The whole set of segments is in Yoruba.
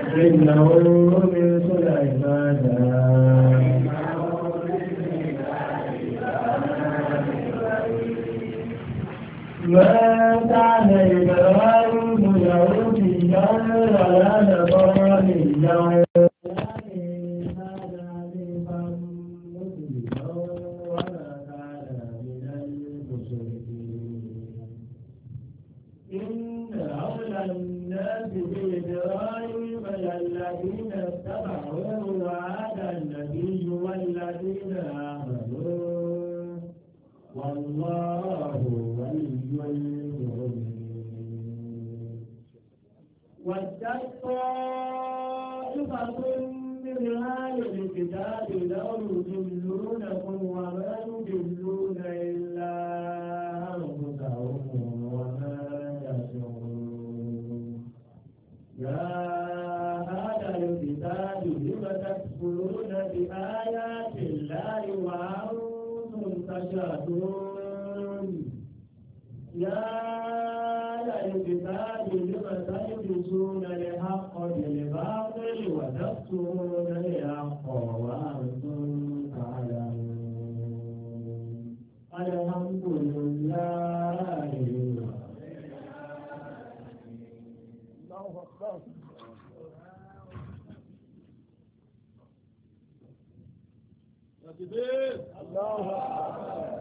إنه من سليمان ما كان إبراهيم يهوديا ولا نصرانيا الناس بإبراهيم الذين اتبعوه وهذا النبي والذين آمنوا والله ولي المؤمنين واتقت طائفة من أهل الكتاب لو يضلونكم وما يضلون إلا أنفسهم وما يشعرون يا أهل الكتاب لم تكفرون بآيات الله وأنتم تشهدون يا أهل الكتاب لم تلبسون الحق بالباطل وتكتمون الحق وأنتم تعلمون الحمد لله. الله أكبر. الله أكبر.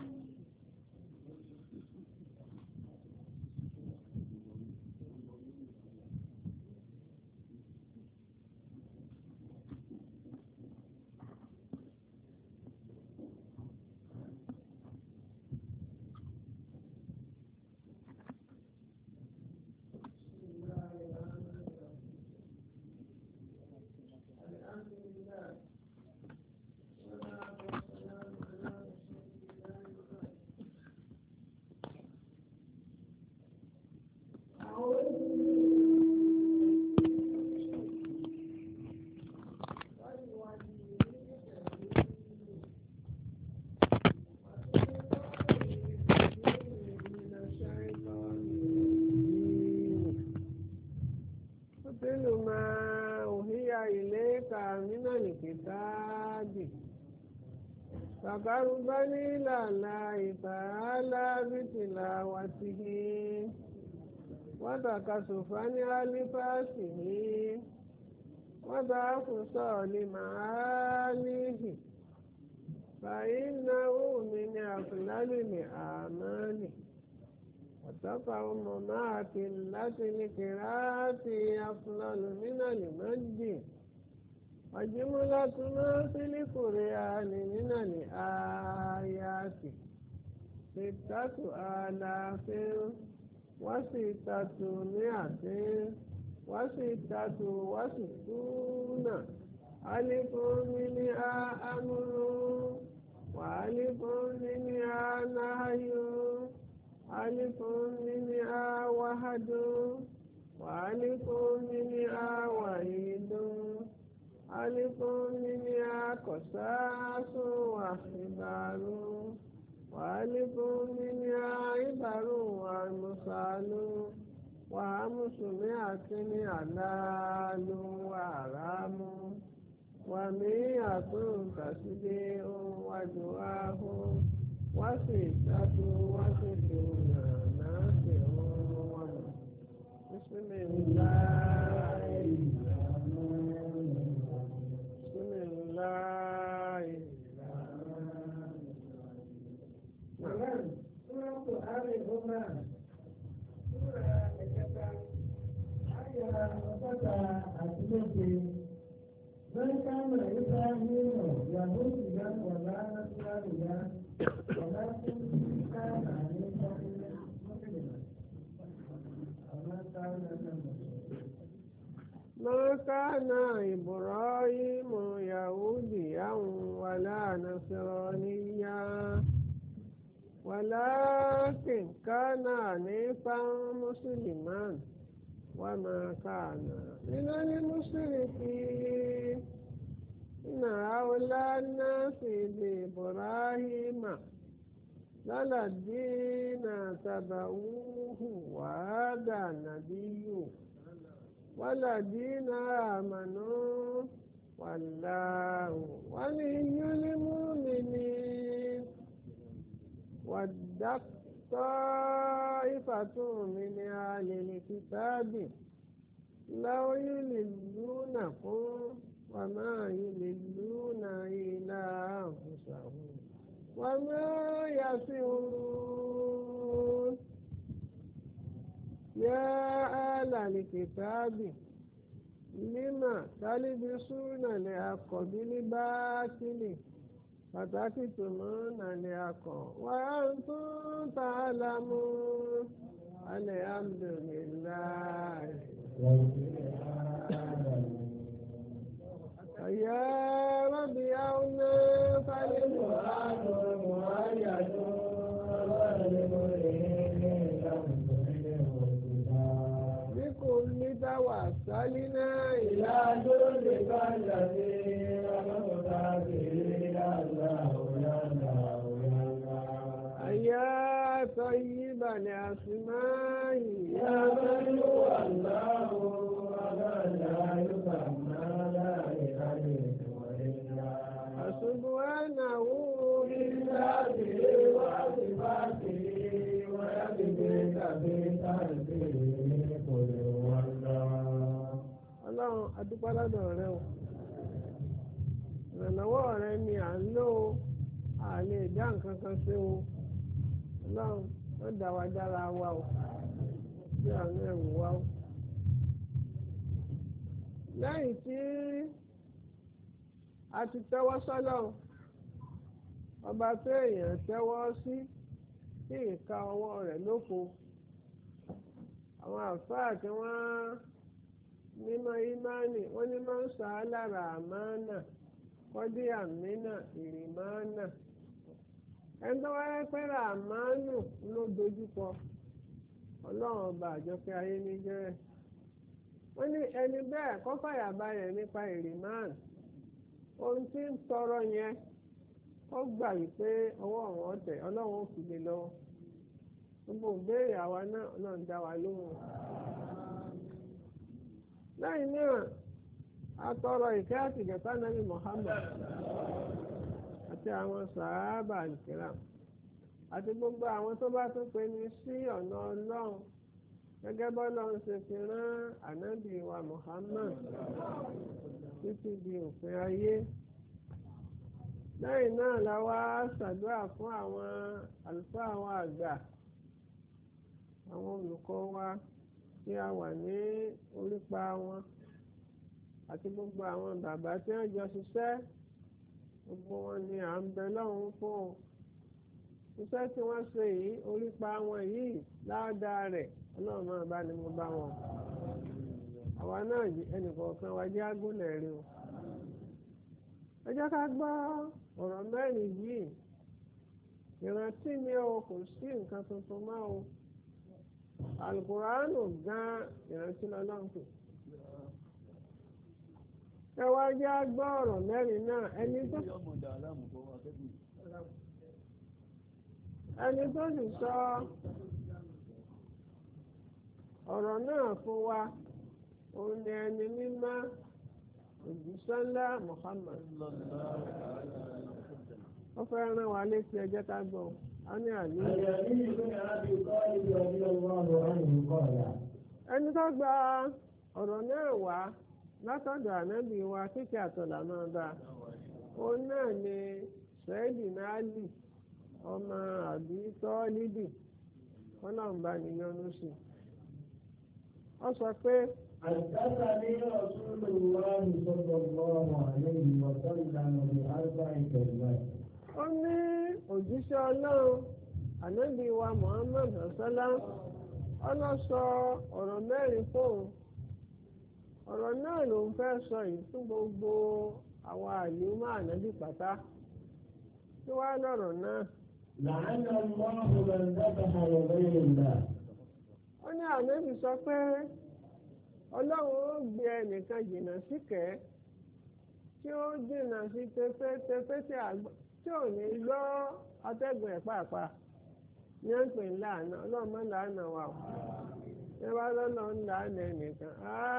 فقربني إلى الله تعالى بتلاوته وتكسفا لفاسه وتعفصا لمعانيه فإنه من أفضل الأعمال وتقوم مع قلة القراءة أفضل من المجد وجملة ما في القرآن من الآيات 6,666 ألف منها أمر وألف منها نهي ألف منها وحد وألف منها وعيد ألف منها قصاص وخبار وألف منها عبر ومثال وخمسمائة حلال وحرام ومائة تسبيح ودعاء وستون نافع بسم الله ما كان إبراهيم يهوديا ولا نصرانيا ولكن كان حنيفا مسلما وما كان من المشركين إن أولى الناس بإبراهيم للذين تبعوه وهذا النبي wàlàdínà àmànú wàláhù wàlíyúl múmínìn wàdàtọ́ min ahlil kitabi law yudillunakum wàmá yudilluna illa anfusahum wàmá yash'urun. يا أهل الكتاب لما تلبسون الحق بالباطل وتكتمون الحق وأنتم تعلمون الحمد لله يا رب أونا فالقرآن مؤيد توسلنا إلى جودك الذي رفعت به الله يا طيب الأسماء يا من هو الله ولا يسمى لا إله إلا سبحانه بذاته وصفاته ويبديك بتربيه ọlọ́run adúpẹ́ lọ́dọ̀ rẹ o ìrànlọ́wọ́ rẹ ni à ń lò ó a lè dá nǹkan kan ṣe o ọlọ́run ó dá wa dára wa o bí àwọn ẹ̀wù wa o. lẹ́yìn tí a ti tẹ́wọ́ sọ́lọ́run ọba tó èèyàn tẹ́wọ́ sí kí ìka ọwọ́ rẹ̀ lóko àwọn àfáà tí wọ́n mímọ̀ ìmánì wọ́n ní máa ń sọ alára àmánà kọ́dí àmínà ìrìmánà ẹni tó wáyé pẹ́rẹ́ àmánù ló dojúkọ ọlọ́run ọba àjọpẹ́ ayé ní jẹ́rẹ̀ wọ́n ní ẹni bẹ́ẹ̀ kó fàyàbalẹ̀ nípa ìrìmánà ohun tí ń tọrọ yẹn ó gbà wípé ọwọ́ àwọn ọ̀tẹ̀ ọlọ́run ò fi lè lọ́wọ́ gbogbo ìbéèrè àwa náà ọlọ́run dá wa lóhùn. lẹ́yìn náà a tọrọ ìkẹ́ àti ìgẹ̀ta nàbí Muhammad àti àwọn sàhábà al-kiram àti gbogbo àwọn tó bá tún pe ní sí ọ̀nà ọlọ́run gẹ́gẹ́ bọ́lọ́run ṣe fi rán ànábì wa Muhammad títí di òpin ayé. lẹ́yìn náà la wá ṣàdúrà fún àwọn àlùfáà àwọn àgbà àwọn olùkọ́ wa tí a wà ní orípa wọn àti gbogbo àwọn bàbá tí wọ́n jọ ṣiṣẹ́ gbogbo wọn ni à ń bẹ lọ́hùn fún un iṣẹ́ tí wọ́n ṣe yìí orípa wọn yìí ládàá rẹ̀ ọlọ́run máa bá ní mo bá wọn àwa náà ẹnìkọ̀ọ̀kan wa jẹ́ àgùnlẹ̀ rí o. ẹ jẹ́ ká gbọ́ ọ̀rọ̀ mẹ́rin yìí ìrántí ni o kò sí nǹkan tuntun mọ́ o alukuraanu gan ìrántí lọ́lọ́run kù. ẹ wá jẹ́ gbọ́ ọ̀rọ̀ mẹ́rin náà ẹni tó sì sọ ọ̀rọ̀ náà fún wa òun ni ẹni mímọ́ òjíṣẹ́ ńlá Muhammad ó fẹ́ rán wa létí ẹ jẹ́ ká gbọ́ a ní àníyàn. ẹni tó gba ọ̀rọ̀ náà wá látọ̀dọ̀ ànábì wa kíkẹ́ àtọ̀là máa bá òun náà ni Sayyidina Ali ọmọ Abi Tọ́líbì ọlọ́run bá níyọnu sí i. ó sọ pé حدثني رسول الله صلى الله عليه وسلم بأربع كلمات. ó ní òjíṣẹ́ ọlọ́run ànábì wa Muhammad ọ̀sọ́lá ọlọ́sọ ọ̀rọ̀ mẹ́rin fóun ọ̀rọ̀ náà ló ń fẹ́ sọ yìí fún gbogbo àwọn àlùmọ́ ànábì pátá tí wàá lọ́rọ̀ náà. لعن الله من ذبح لغير الله. ó ní ànábì sọ pé ọlọ́run ó gbé ẹnìkan jìnnà síkẹ́ tí ó jìnnà sí tẹfẹ́tẹfẹ́ tí ò ní gbọ́ atẹ́gùn ẹ̀ pàápàá ní à ń pè ní láàánà ọlọ́run má láàánà wa o ẹ wá lọ́nà ńlá nìkan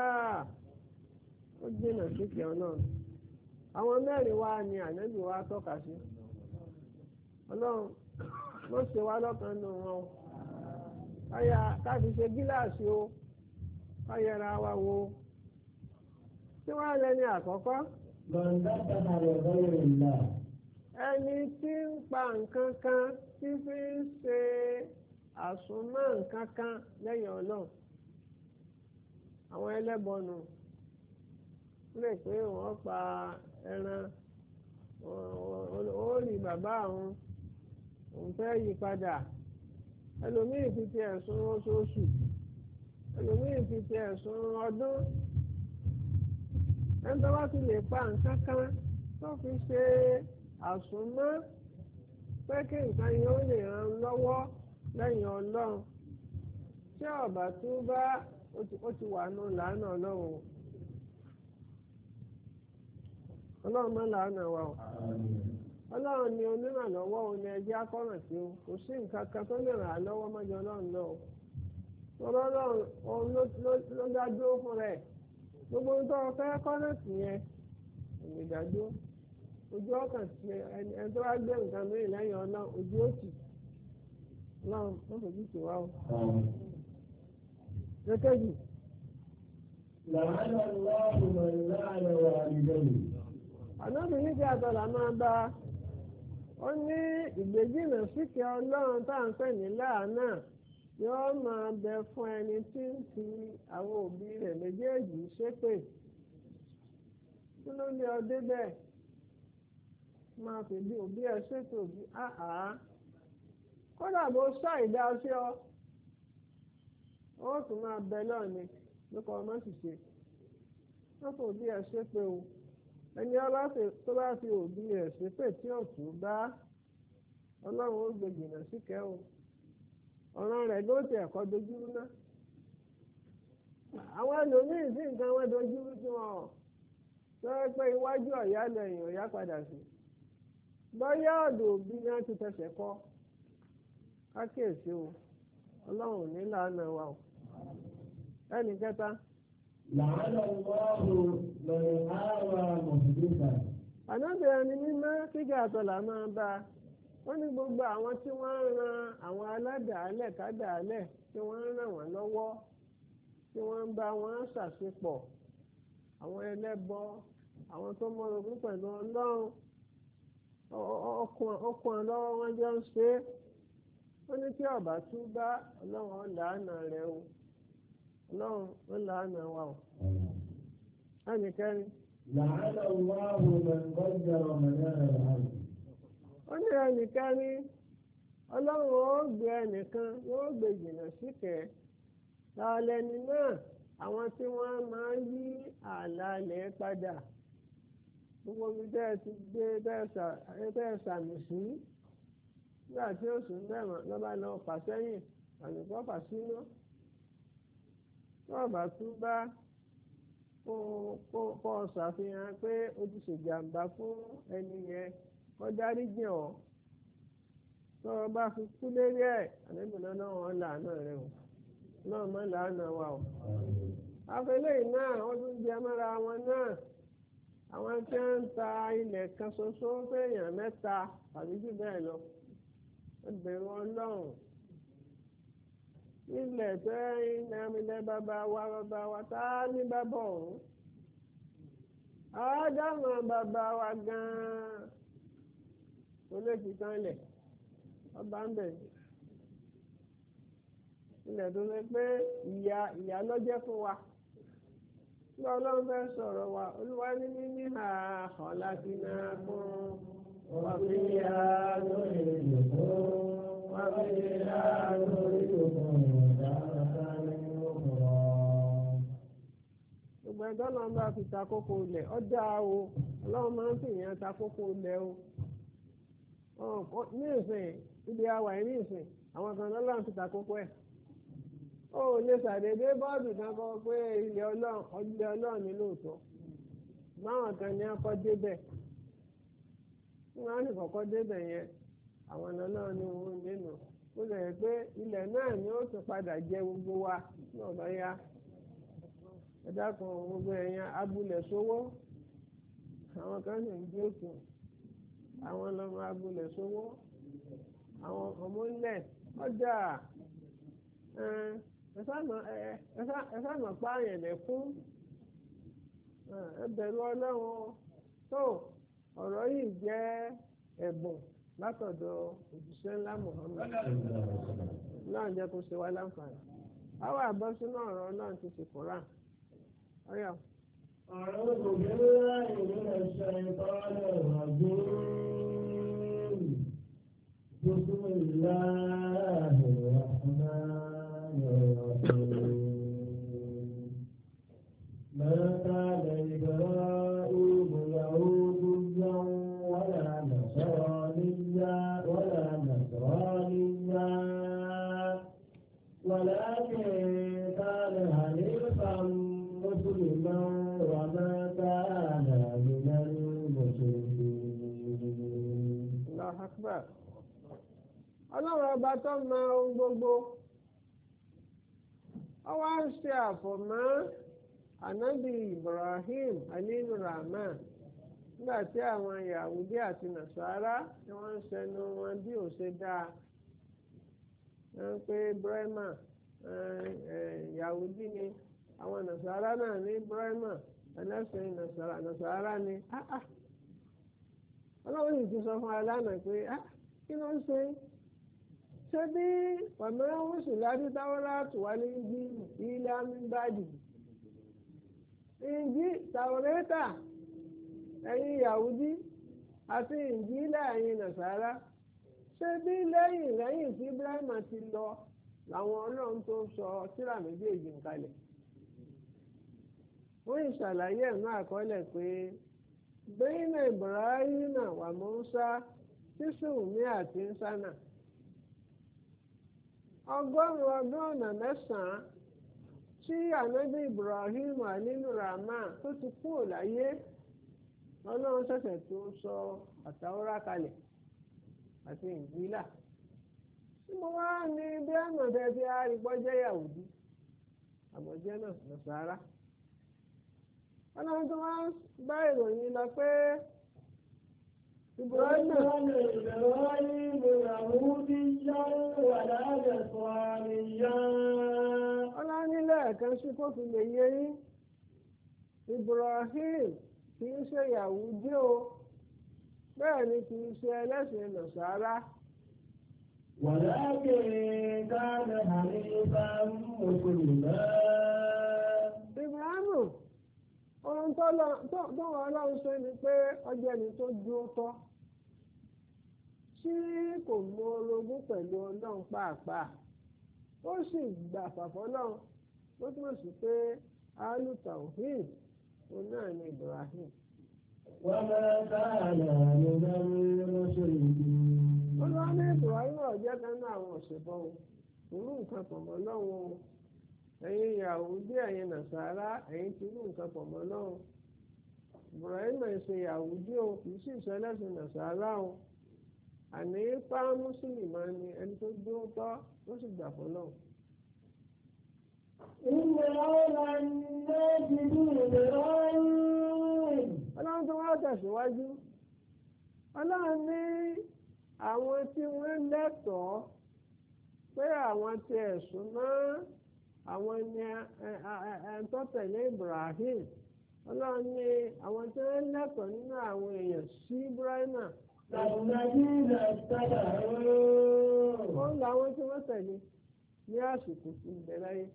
ó jìnnà síkì ọlọ́run. àwọn mẹ́rin wá ní ànábì wa tọ́ka sí ọlọ́run ló ṣe wá lọ́kàn nù wọn o káàdì ṣe gíláàsì o káyẹra wa wo tí wọ́n lẹ́ni àkọ́kọ́. ẹni tí ń pa nǹkan kan tí fi ń ṣe àsùnmọ́ nǹkan kan lẹ́yìn ọlọ́run àwọn ẹlẹ́bọnù lè pé wọ́n pa ẹran ó rí bàbá àwọn òun fẹ́ yí padà ẹlòmíì fi ti ẹ̀sùn oṣooṣù ẹlòmíì fi ti ẹ̀sùn ọdún ẹni tó bá ti lè pa nǹkan kan tó fi ṣe àsùnmọ́ pé kí nǹkan yẹn ó lè ràn lọ́wọ́ lẹ́yìn ọlọ́run tí ọ̀bà tó bá ó ti wà nù lánàá ọlọ́run ọlọ́run máa ń làánà wa o ọlọ́run ni onírànlọ́wọ́ òun ni ẹjẹ́ akọ́ràn sí o kò sí nǹkan kan tó lè ràn án lọ́wọ́ mọ́jọ ọlọ́run lọ o ọlọ́run òun ló dájú fún rẹ̀ gbogbo ohun tó fẹ́ kọ́rẹ́ǹtì yẹn èmi dájú ojú ọkàn sí ẹni tó wá gbé nǹkan mìíràn lẹ́yìn ọlọ́run ojú ó tì ọlọ́run wọ́n fojú tì wá o. lẹ́kẹ́jì. làánà lọ́ọ̀rù mọ̀ láàrin wa àdìgbẹ́yìn. ànábìyí tí àtọ̀là máa bá ó ní ìgbéjìnà síkẹ́ ọlọ́run tá à ń pè ní láàánà yóò máa bẹ fún ẹni tí ń fi àwọn òbí rẹ̀ méjèèjì ṣépè kí ló lé ọ débẹ̀ máa fi bí òbí ẹ ṣètò bí kódà bó ṣàìdá sí ọ ó tún máa bẹ lọ́ọ̀ni lóko ọmọ sì ṣe wọ́n fò bí ẹ ṣépè o ẹni tó bá fi òbí rẹ̀ ṣépè tí ọ̀tún bá ọlọ́run ó gbé jìnnà síkẹ́ o ọ̀ràn rẹ̀ ló ti ẹ̀kọ́ dojúrú ná àwọn ẹlòmíín sí nǹkan wọn dojúrú sí wọn tó yẹ pé iwájú ọ̀yá lẹ́yìn ọ̀yá padà sí bọ́yá ọ̀dọ̀ òbí náà ti tẹsẹ̀ kọ́ kákíyèsí o ọlọ́run ní làánà wa o ẹnì kẹta. làánà lọ́ọ̀rù lọ́rẹ̀ àárọ̀ mọ̀tòdúgba. ànábìrin ni mímọ́ kíkẹ́ àtọ̀là máa bá a wọ́n ní gbogbo àwọn tí wọ́n ń ran àwọn aládàálẹ̀ kádàálẹ̀ tí wọ́n ń ràn wọ́n lọ́wọ́ tí wọ́n ń bá wọn ṣàṣepọ̀ àwọn ẹlẹ́bọ àwọn tó mọ̀rọ̀gún pẹ̀lú ọlọ́run ọkùnrin lọ́wọ́ wọn jọ ń ṣe é wọ́n ní tí ọ̀bà tún bá ọlọ́run làánà rẹ̀ o ọlọ́run ó làánà wa o. ẹnìkẹ́rin. làánà Allahu man qaddara manara al-ard. ó ní ẹnìkẹ́rin ọlọ́run ó gbé ẹnìkan yóò gbé jìnnà síkẹ́ lálẹ́ni náà àwọn tí wọ́n máa ń yí àlàálẹ̀ padà gbogbo ibi tẹ́ ẹ ti gbé bẹ́ẹ̀ sàmì sí nígbà tí ó sùn mẹ́wọ̀n lọ́ba lọ fà sẹ́yìn àyùkọ́ fà sínú tọ́ọ̀bà tún bá kó ṣàfihàn pé ó ti ṣèjàmbá fún ẹni yẹn kó dáríjì ọ́ tọ́ọ̀ bá fi kú lérí ẹ̀ àlébùnà náà wọ́n làánà rẹ̀ o náà má làánà wa o. afẹ́lẹ́yìn náà wọ́n tún jẹ mọ́ra wọn náà àwọn tí wọ́n ń ta ilẹ̀ kan ṣoṣo fẹ́yàn mẹ́ta tàbí jù bẹ́ẹ̀ lọ ẹgbẹ̀rún ọlọ́run ilẹ̀ tẹ́ ilẹ̀ bàbá wa tá a ní bàbá ọ̀hún àádámọ̀ bàbá wa gan-an kò lè fi kan lẹ̀ ọba ń bẹ̀ ilẹ̀ tó ṣe pé ìyá lọ́jẹ́ fún wa nígbà ọlọ́run fẹ́ sọ̀rọ̀ wa olúwa ní mímí ọ̀la ti náà fún wàfíà lórí ìdòkó wàfíà lórí ìdòkó dáadáa nínú ọ̀rọ̀. gbogbo ẹ̀dọ́ náà bá fi ta kókó lẹ̀ ọjà o ọlọ́run máa ń fìyàn ta kókó lẹ̀ o ní ìsìn ibi àwà ní ìsìn àwọn kan lọ́lọ́run ti ta kókó ẹ̀ ó lè ṣàdédé bọ́ọ̀dù kan kọ́ pé ilẹ̀ ọlọ́run ní lóòótọ́ báwọn kan ní akọ́ débẹ̀ wọ́n á ní kọ́kọ́ débẹ̀ yẹn àwọn ọlọ́run ní wọ́n nínú ó lè pé ilẹ̀ náà ni ó ti padà jẹ gbogbo wa náà lọ yá ẹ dákun gbogbo ẹ̀yàn abúlé sówó àwọn kan sì ń jókòó àwọn lọ́mọ abúlé sówó àwọn ọmọ ńlẹ̀ ọjà ẹ sáàmù pààyàn lẹ́kún ẹ bẹ̀rù ọlọ́run tó ọ̀rọ̀ yìí jẹ́ ẹ̀bùn látọ̀dọ̀ òjíṣẹ́ ńlá Muhammad náà jẹ́ kó ṣe wá láǹfààní àwọn àbọ̀ sínú ọ̀rọ̀ náà ti ṣe kóra ọ̀yà. أعوذ بالله من الشيطان الرجيم بسم الله الرحمن الرحيم ما كان إبراهيم يهوديا ولا نصرانيا ولكن كان حنيفا مسلما وما كان من المشركين. الله أكبر. ọlọ́run ọba tó mọ ohun gbogbo ó wá ń ṣe àfọ̀mọ́ ànábì Ibrahim alilu rahman nígbà tí àwọn Yahudi àti Nasara tí wọ́n ń ṣẹnu wọn bí ò ṣe dáa wọ́n pé Brahma Yahudi ni àwọn Nasara náà ní Brahma ẹlẹ́sìn Nasara ni ọlọ́run yìí ti sọ fún alánà pé kí ló ń ṣe ṣé bí ọ̀nà oṣù láti táwọ́láàtù wá ní ibi ilé amíbàdì ìjì tàwọ́rẹ́tà ẹ̀yin Yahudi àti Ìnjílà ẹ̀yin Nasara ṣé bí lẹ́yìn tí Ibrahima ti lọ làwọn ọlọ́run tó sọ tírà méjèèjì ń kalẹ̀ wọ́n ìṣàlàyé ẹ̀nú àkọọ́lẹ̀ pé bẹ́yìnà Ibrahima wà Mùsá sísùnmí àti nsánà ọgọ́rùn-ún ọdún ọ̀nà mẹ́sàn-án tí ànábì Ibrahim alilu rahman tó ti kúrò láyé ọlọ́run ṣẹ̀ṣẹ̀ tó sọ àtàwọ́rá kalẹ̀ àti Ìnjílà tí mo wá ní bí àmọ̀tẹ́ tí a rí gbọ́jẹ́ Yahudi àmọ̀jẹ́ náà Nasara ọlọ́run tó wá bá ìròyìn lọ pé Ibrahim ọlọ́nílẹ̀ kan sí kó fi lè yé yín Ibrahim kì í ṣe Yahudi o bẹ́ẹ̀ ni kì í ṣe ẹlẹ́sìn Nasara. ولكن كان حنيفا مسلما. Ibrahim ohun tó wọn ọlọ́run ṣe ni pé ọjọ́ ẹni tó dúró tọ́ tí kò mú orogún pẹ̀lú ọlọ́run pàápàá ó sì gbà fàfọ́ lọ́run ó túmọ̀ sí pé alutawhid òun náà ni Ibrahim. وما كان من المشركين. olúwa ní Ibrahim ọ̀jẹ́ kan náà àwọn òṣèbọ̀ òun nǹkan pọ̀ mọ́ lọ́wọ́ ẹ̀yin Yahudi ẹ̀yin Nasara ẹ̀yin tí irú nǹkan pọ̀ mọ́ lọ́wọ́ Ibrahim ṣe Yahudi o kì í sì ṣẹlẹ́sìn Nasara o àní pa mùsùlùmí ni ẹni tó dúró tọ́ ó sì gbà fún náà. ọlọ́run tó wá tẹ̀síwájú ọlọ́run ní àwọn tí wọ́n lẹ́tọ̀ọ́ pé àwọn tí ẹ̀sùn mọ́ àwọn ní ẹ̀ńtọ́ tẹ̀lé Ibrahim ọlọ́run ní àwọn tí wọ́n lẹ́tọ̀ọ́ nínú àwọn èèyàn sí Ibrahima. ó làwọn tí wọ́n tẹ̀lé ní àsìkò tí ń bẹ láyé.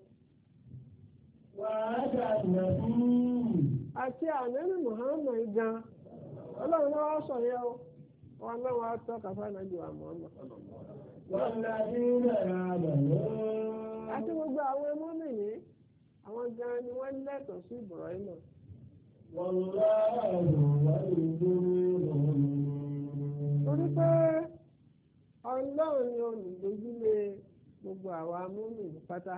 àti ànábì Muhammad gan ọlọ́run náà wá sọ yẹ o wọn náà wá tọ́ka fáìnàjì wa Muhammad. àti gbogbo àwọn mùmínì àwọn gan ni wọ́n lẹ́tọ̀ọ́ sí Ibrahima. torí pé ọlọ́run ni olùdójúlé gbogbo àwa mùmínì pátá.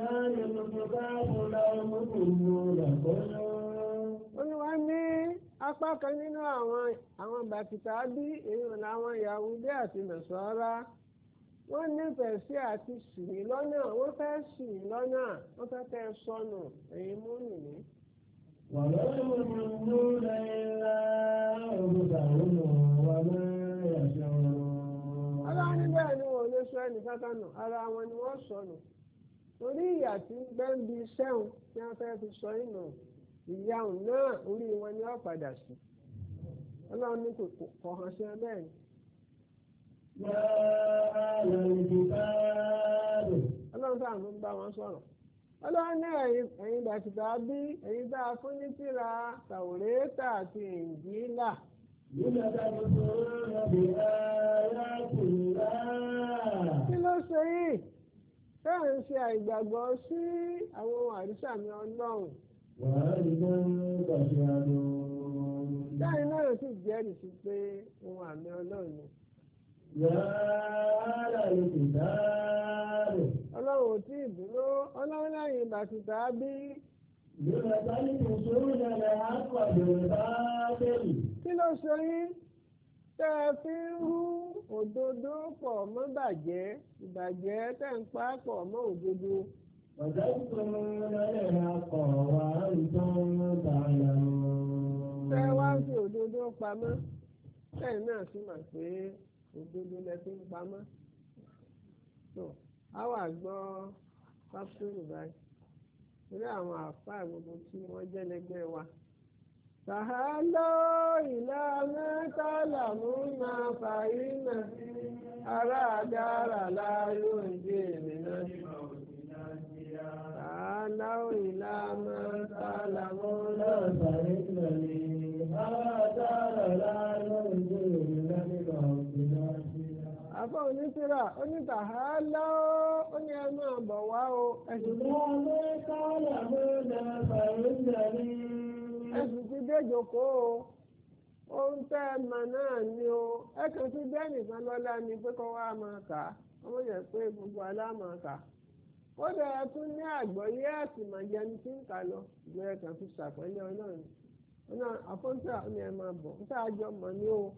Olúwa ní apá kan nínú àwọn bàtìkà bí èèyàn làwọn Yahudi àti Nasara wọ́n nífẹ̀ẹ́ sí àti ṣì yín lọ́nà wọ́n fẹ́ ṣì yín lọ́nà wọ́n fẹ́ kẹ́ ẹ sọnù ẹ̀yin mùmínì. ولا يؤمنون إلا أنفسهم وما يشعرون. Ọlọ́run níbẹ̀ ni wọn ò lè sọ ẹnìkan kan nù ara wọn ni wọ́n sọnù torí ìyà tí ń bẹ́ ń bi sẹ́hùn tí wọ́n fẹ́ fi sọ inú ìyàwó náà orí wọn ni wọ́n padà sí. Ọlọ́run ní kò hàn sí ẹ bẹ́ẹ̀ ni. Ọlọ́run sáà ló ń bá wọn sọ̀rọ̀. Ọlọ́run ní ẹ̀yin bàtìkà bí ẹ̀yin bá a fún ní tírà Tàwórátà àti Ìnjílà. Kí ló ṣe yìí? Bẹ́ẹ̀ ń ṣe àìgbàgbọ́ sí àwọn ohun àrísàmì Ọlọ́run. Bẹ́ẹ̀ náà sì jẹ́rìí sí pé ohun àmì Ọlọ́run ni. Ọlọ́run ò tí ì dúró Ọlọ́run lẹ́yìn bàtìkà bí. Kí ló ṣe yín tẹ́ ẹ fi ń rú òdodo pọ̀ mọ́ bàjẹ́ ìbàjẹ́ tẹ́ ń pa pọ̀ mọ́ òdodo. Tẹ́ wá fi òdodo pamọ́ tẹ́yìn náà sì mọ̀ pé òdodo lẹ fi ń pamọ́. A wà gbọ́ pápítọ́rù báyìí torí àwọn àfáà gbogbo tí wọ́n jẹ́ lẹ́gbẹ́ wa. Ta'alaw ila ma ta'lamuna fa inna ara dara la yunjina. Ta'alaw ila ma ta'lamuna fa inna ara dara la yunjina. Àfọ́ onítìrà onítàhálà ó ní ẹ máa bọ̀ wá o. Ẹ̀sùn ti déjòkó o. Ohun tẹ́ ẹ mọ̀ náà ni o. Ẹ kàn sí bẹ́ẹ̀ nìkan lọ́lá ni pé kọ́ wá máa kà á. Ọmọ yẹn pé gbogbo aláàmọ̀ kà. Ó dẹ̀ tún ní àgbọ́yé ẹ̀sìn màjẹni tí ń kà lọ. Ìgbẹ́ ẹ kàn fi ṣàpẹ́lẹ́ Ọlọ́run. Ọ̀nà àfọ́ńtà ó ní ẹ máa bọ̀. Ń tà jọ mọ̀ ní o.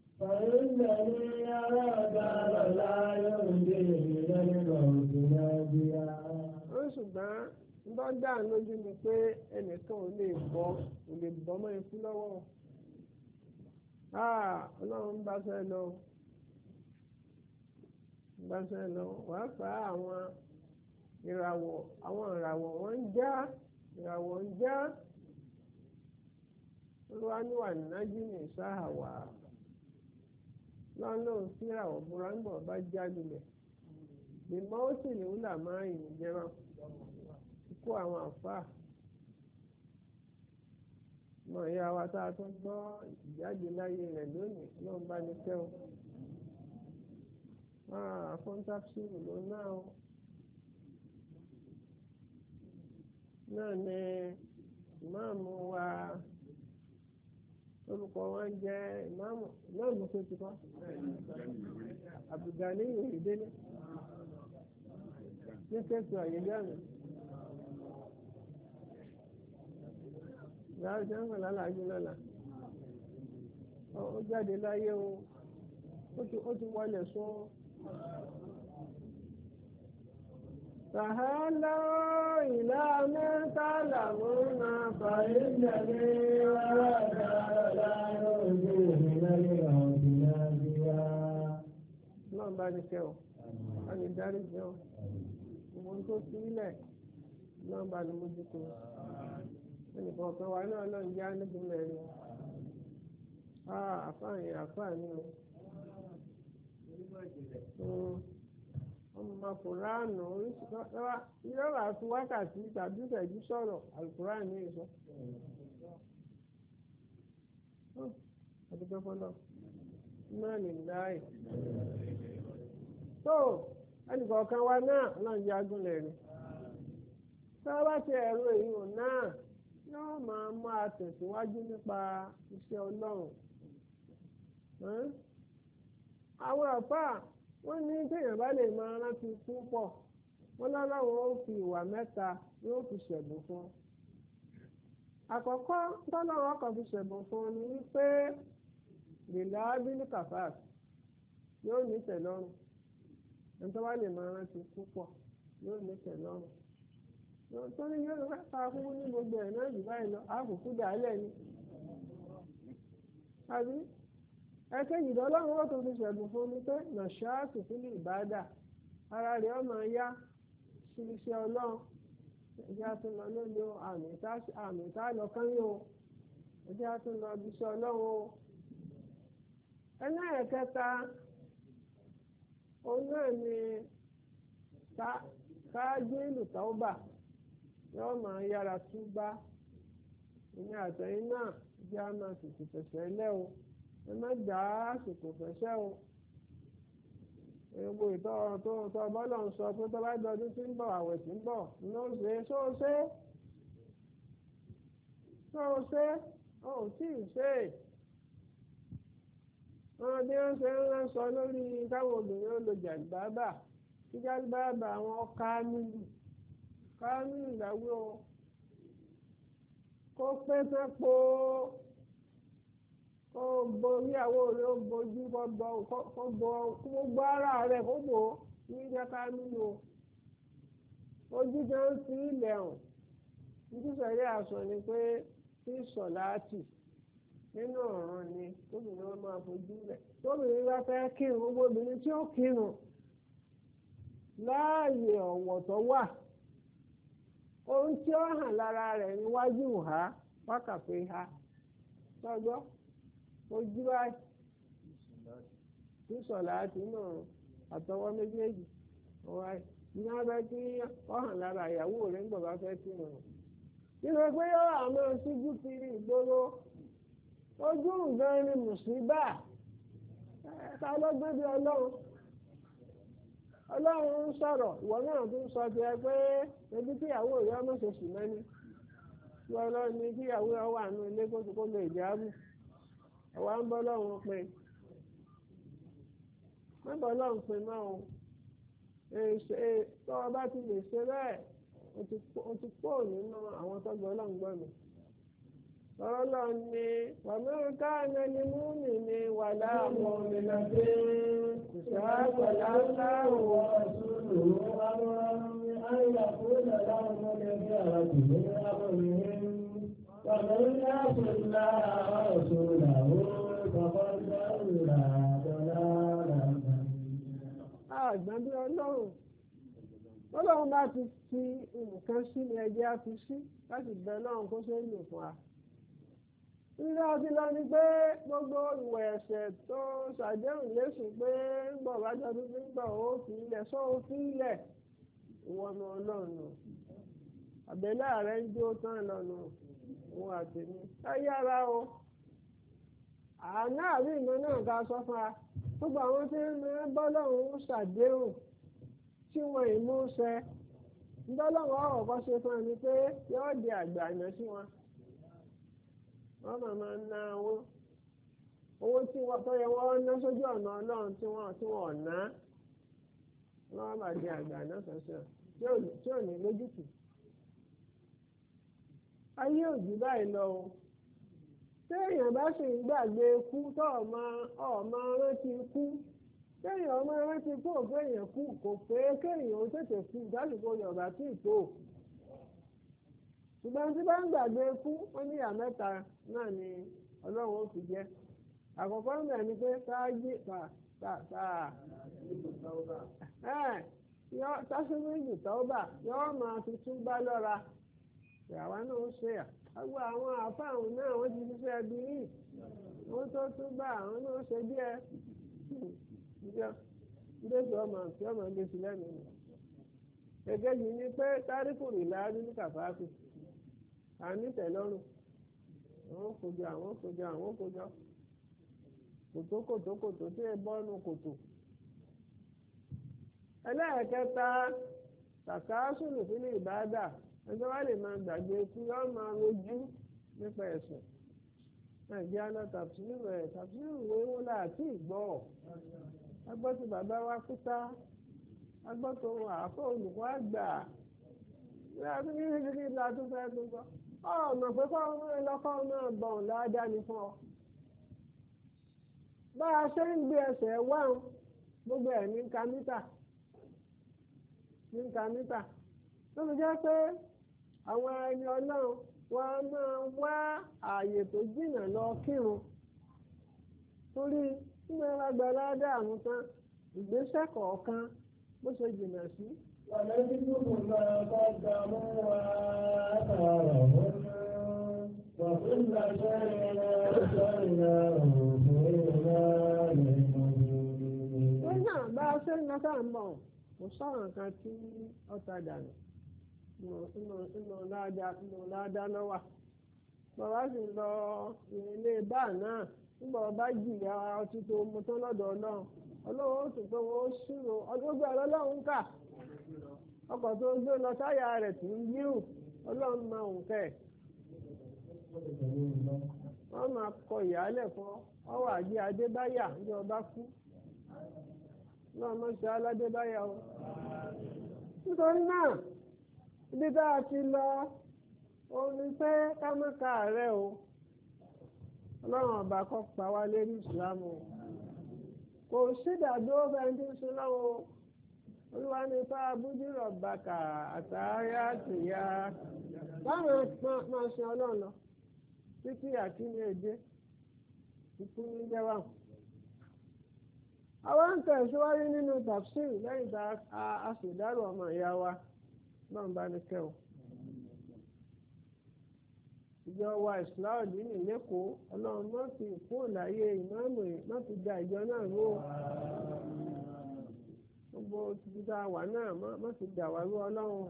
Ṣùgbọ́n ń bọ́ dá lójú ni pé ẹnìkan ò lè bọ́ mọ́ ikú lọ́wọ́. Ọlọ́run bá fẹ́ lọ wàá pa àwọn ìràwọ̀ wọ́n ń já ìràwọ̀ ń já olúwa níwà nájú ní ìsáhàwá lọ́nà ìràwọ̀ búra ń bọ̀ bá já lulẹ̀ ìmọ̀ ó sì ní wúlà máa yìn jẹ́rán kó àwọn àfáà mọ̀ ìyá wa tá a tún gbọ́ ìjáde láyé rẹ̀ lónìí lọ́n bá ní kẹ́ o fọ́ńtàkìsìrì ló náà o náà ni ìmáàmù wa orúkọ wọn jẹ́ ìmáàmù tó ti kọ́ Abdulgani Ìdílé ní kẹ́sì àyèjáde ìyá ìjọba lálàájú lọ́la ó jáde láyé o ó ti wọlé sún. Ta'alaw ila ma ta'lamuna fa innani náà bá ní kẹ́ ọ̀ bá ní dárí jẹ́ ọ̀ ìwọ̀n tó sí ilẹ̀ náà bá ní mójútó ẹnìkan ọ̀kan wa náà náà ń já níbi mẹ́rin àfáà ní o ọmọ kùránù yọ̀rọ̀ àti wákàtí tàbí ìṣẹ́jú sọ̀rọ̀ àlùkùránù ní ìsọ. Adúgbò fọlọ́ náà ní láì. tó ẹnìkọ̀ọ̀kan wa náà náà ń jágúnlẹ̀ rí. tí wọ́n bá ti ẹ̀rọ èèyàn náà yóò máa tẹ̀síwájú nípa iṣẹ́ Ọlọ́run. àwọn àfáà wọ́n ní téèyàn bá lè máa rántí púpọ̀ wọ́n lọ́lọ́run ó fi ìwà mẹ́ta yóò fi ṣẹ̀bùn fún. àkọ́kọ́ tọ́lọ́wọ́ kan fi ṣẹ̀bùn fún un ni wípé lèlá bílí kàfáàs yóò ní tẹ̀lọ́rùn ẹni tó bá lè máa rántí púpọ̀ yóò ní tẹ̀lọ́rùn torí yóò fẹ́ pa fún ní gbogbo ẹ̀ náà jù báyìí lọ àkùkù dàálẹ̀ ni àbí ẹ̀kejì lọ́lọ́run ó tó fi ṣẹ̀bùn fún mi pé nàṣáàtì fún ìbádà ara rẹ̀ ọmọ ya sí iṣẹ́ ọlọ́run ẹjẹ́ á tún lọ lónìí o àmì ìta lọ kányìn o ẹjẹ́ á tún lọ bí iṣẹ́ ọlọ́run o ẹlẹ́ẹ̀kẹta òun náà ni ṣáájú ìlú tàwọ́bà yóò máa yára túbá ìní àtẹ̀yìn náà jẹ́ á máa tètè fẹsẹ̀ lẹ́ o ẹ má dá àsìkò fẹsẹ̀ o gbogbo ìtọ́ bọ́lọ̀ ń sọ pé tó bá dọdún tí ń bọ̀ àwẹ̀ tí ń bọ̀ ló ṣe sóòṣe ò tí ì ṣe wọn bí wọ́n ṣe ń ránṣọ lórí káwọn obìnrin ó lo jàgbábà tí jàgbábà wọn kámílù ìdáwó o kó pé tó po kó bo ìyàwó rẹ̀ ó bojú kó bo gbogbo ara rẹ̀ kó bò ó ní jẹ́ kámílù o ojú tó ń fi ilẹ̀ hàn nítorí àṣọ ni pé tí sọ̀láàtì nínú ọ̀ràn ni tóbìnrin wọn máa fojú rẹ̀ tóbìnrin bá fẹ́ kírun gbogbo obìnrin tí ó kírun láàyè ọ̀wọ̀ tó wà ohun tí ó hàn lára rẹ̀ níwájú ha wákàtí ha tọ́jọ́ ojú báyìí tí sọ̀láàtì náà àtọwọ́ méjèèjì ní wọ́n fẹ́ kí ó hàn lára ìyàwó rẹ̀ nígbà bá fẹ́ kírun nínú pé yóò àmọ́ síjú kiri ìgboro ojú nǹkan ni mùsíbà ta ló gbé bí ọlọ́run ń sọ̀rọ̀ ìwọ náà tún sọ ti ẹ pé ebi tíyàwó ìyá ọmọ ṣe sì mẹ́ni tí ọlọ́run ní tíyàwó ẹ wà nínú ilé kó lè jáàbù ọ̀wá ń bọ́ lọ́run pé mẹ́bọ̀ lọ́run pé náà o tó o bá ti lè ṣe bẹ́ẹ̀ o ti pọ̀ nínú àwọn tọ́gbọ́ ọlọ́run gbọ́ mi. Ọlọ́run ni wàmíríkà ẹni múmi ni wà láàmú mi lọ sí ìṣàkọ̀ láńláwọ̀ ọ̀ṣunù àwọn ayàkúlẹ̀ láwọn ọmọdé bí àràbìnrin lábọ̀mìnrin wàmíríkà ṣùlá ọ̀ṣunàwó kọ̀kọ́jọ́ ìlà àjọlá làbà. Àgbà bí ọlọ́run bá ti fi nǹkan sí ni ẹjẹ́ á fi sí láti bẹ lọ́run kó ṣe é lò fún wa. Nígbà tí lọ ni pé gbogbo ìwà ẹ̀ṣẹ̀ tó ṣàdéhùn lẹ́sùn pé ń bọ̀ bájọ́ tó fi ń bọ̀ ó fi ilẹ̀ sọ ó fi ilẹ̀ ìwọ̀nà ọlọ́run àbẹ̀lẹ̀ rẹ̀ ń jó tán lọ́nà òun àtẹ̀mí ẹ yára o àná àbí ìmọ̀ náà ká sọ fún wa gbogbo àwọn tí ń bọ́ lọ́run ṣàdéhùn tí wọn ì mú ṣẹ ń bọ́ lọ́run ọ̀rọ̀ kan ṣe fún ẹni pé yóò di àgbà àná sí wọn. Wọ́n máa ń ná owó tí wọ́n tó yẹ wọ́n ná sójú ọ̀nà ọlọ́run tí wọ́n ná wọ́n máa di àgbà náà sọ̀sọ̀ tí ò ní lójútùú. Ayé òjì báyìí lọ o téèyàn bá sì ń gbàgbé ikú tó ọmọ rántí ikú téèyàn ọmọ rántí kú òfin èèyàn kú kò pé kéèyàn ó tètè kú dásìkò Yorùbá tí ì tó. Ṣùgbọ́n tí bá ń gbàgbé ikú wọ́n ní ìyá mẹ́ta náà ni Ọlọ́run ó fi jẹ́. Àkọ́kọ́ ń bẹ̀ ni pé tásímẹ́jì tọ́ọ̀bà yóò máa fi túbá lọ́ra ìyàwó náà ó ṣe àgbà àwọn àfáàwọn náà wọ́n ti ṣiṣẹ́ ẹbí yìí wọ́n tó túbá àwọn náà ṣe díẹ̀ ndéṣù ọmọ gbèsè lẹ́nu rẹ̀. Gẹ́gẹ́ yìí ni pé táríkù rìlá nínú kàfáàfì àní tẹ̀lọ́rùn àwọn kòjọ kòtòkòtò tí ẹ bọ́nu kòtò. Ẹlẹ́ẹ̀kẹta tàkásùlù fún ìbádà ẹjọ́ wá lè máa gbàgbé kú yọ́ máa rojú nípa ẹ̀sìn nàìjíríà náà tàbísírù owó láti ìgbọ́ agbọ́tò bàbá wa kúta agbọ́tò àáfọ̀ olùkọ́ àgbà ní àtúnyí la tún fẹ́ tó gbọ́ ọ̀nà pé kọ́ ọmọ ẹlọ́kọ́ náà bọ̀n ládàá ní fún ọ. bá a ṣe ń gbé ẹsẹ̀ wáhùn gbogbo ẹ̀ ní kamítà tó fi jẹ́ pé àwọn ẹni ọlọ́run wọn á máa wá ààyè tó jìnnà lọ kírun torí nínú ẹgbẹ́ ládàá àrùn tán ìgbésẹ̀ kọ̀ọ̀kan bó ṣe jìnnà sí. ونجدكم ما قدموا وآثارهم وكل شيء أحصيناه في إمام مبين. lọ́nà bá a ṣe ń lọ sáà ń bọ̀ kò sọ̀rọ̀ kan tí ó ta dànù nínú ládàá lọ́wọ́ bàbá sì lọ ilé báà náà nígbà bá jìyà ọtí tó mu tán lọ́dọ̀ ọlọ́run ó sì pé wọ́n ó ṣírò ọdún gbé ọlọ́run kà ọkọ̀ tó gbé lọ táyà rẹ̀ tí ń yíwù ọlọ́run máa ń kẹ́ ẹ̀ wọ́n máa kọ ìyálẹ̀ fún ọwọ́ àjẹ́ adébáyà ní ọba kú náà mọ̀ sí aládébáyà o nítorí náà ibi tá a ti lọ òun ni pé ká má káàárẹ̀ o ọlọ́run ọba kọ́ pa wá lérí ìsìlámù kò sídàdúró bẹ́ẹ̀ tí ń sin lọ́wọ́ olúwa ní ipá abúdírọ̀ bàkà àtàrí àtìyá báwọn máa sin ọlọ́run lọ títí àkíní èdè ikú ní jẹ́wà. àwa ń tẹ̀síwájú nínú tafsir lẹ́yìn tá a sì dárò ọmọ ìyá wa náà bá ní kẹ́wọ̀. ìjọ wa ìsìláàdì ní lẹ́kọ̀ọ́ ọlọ́run má fi kú láyé ìmáàmù má fi da ìjọ náà rú gbogbo títí tá a wà náà má fi dà wá rú ọlọ́run.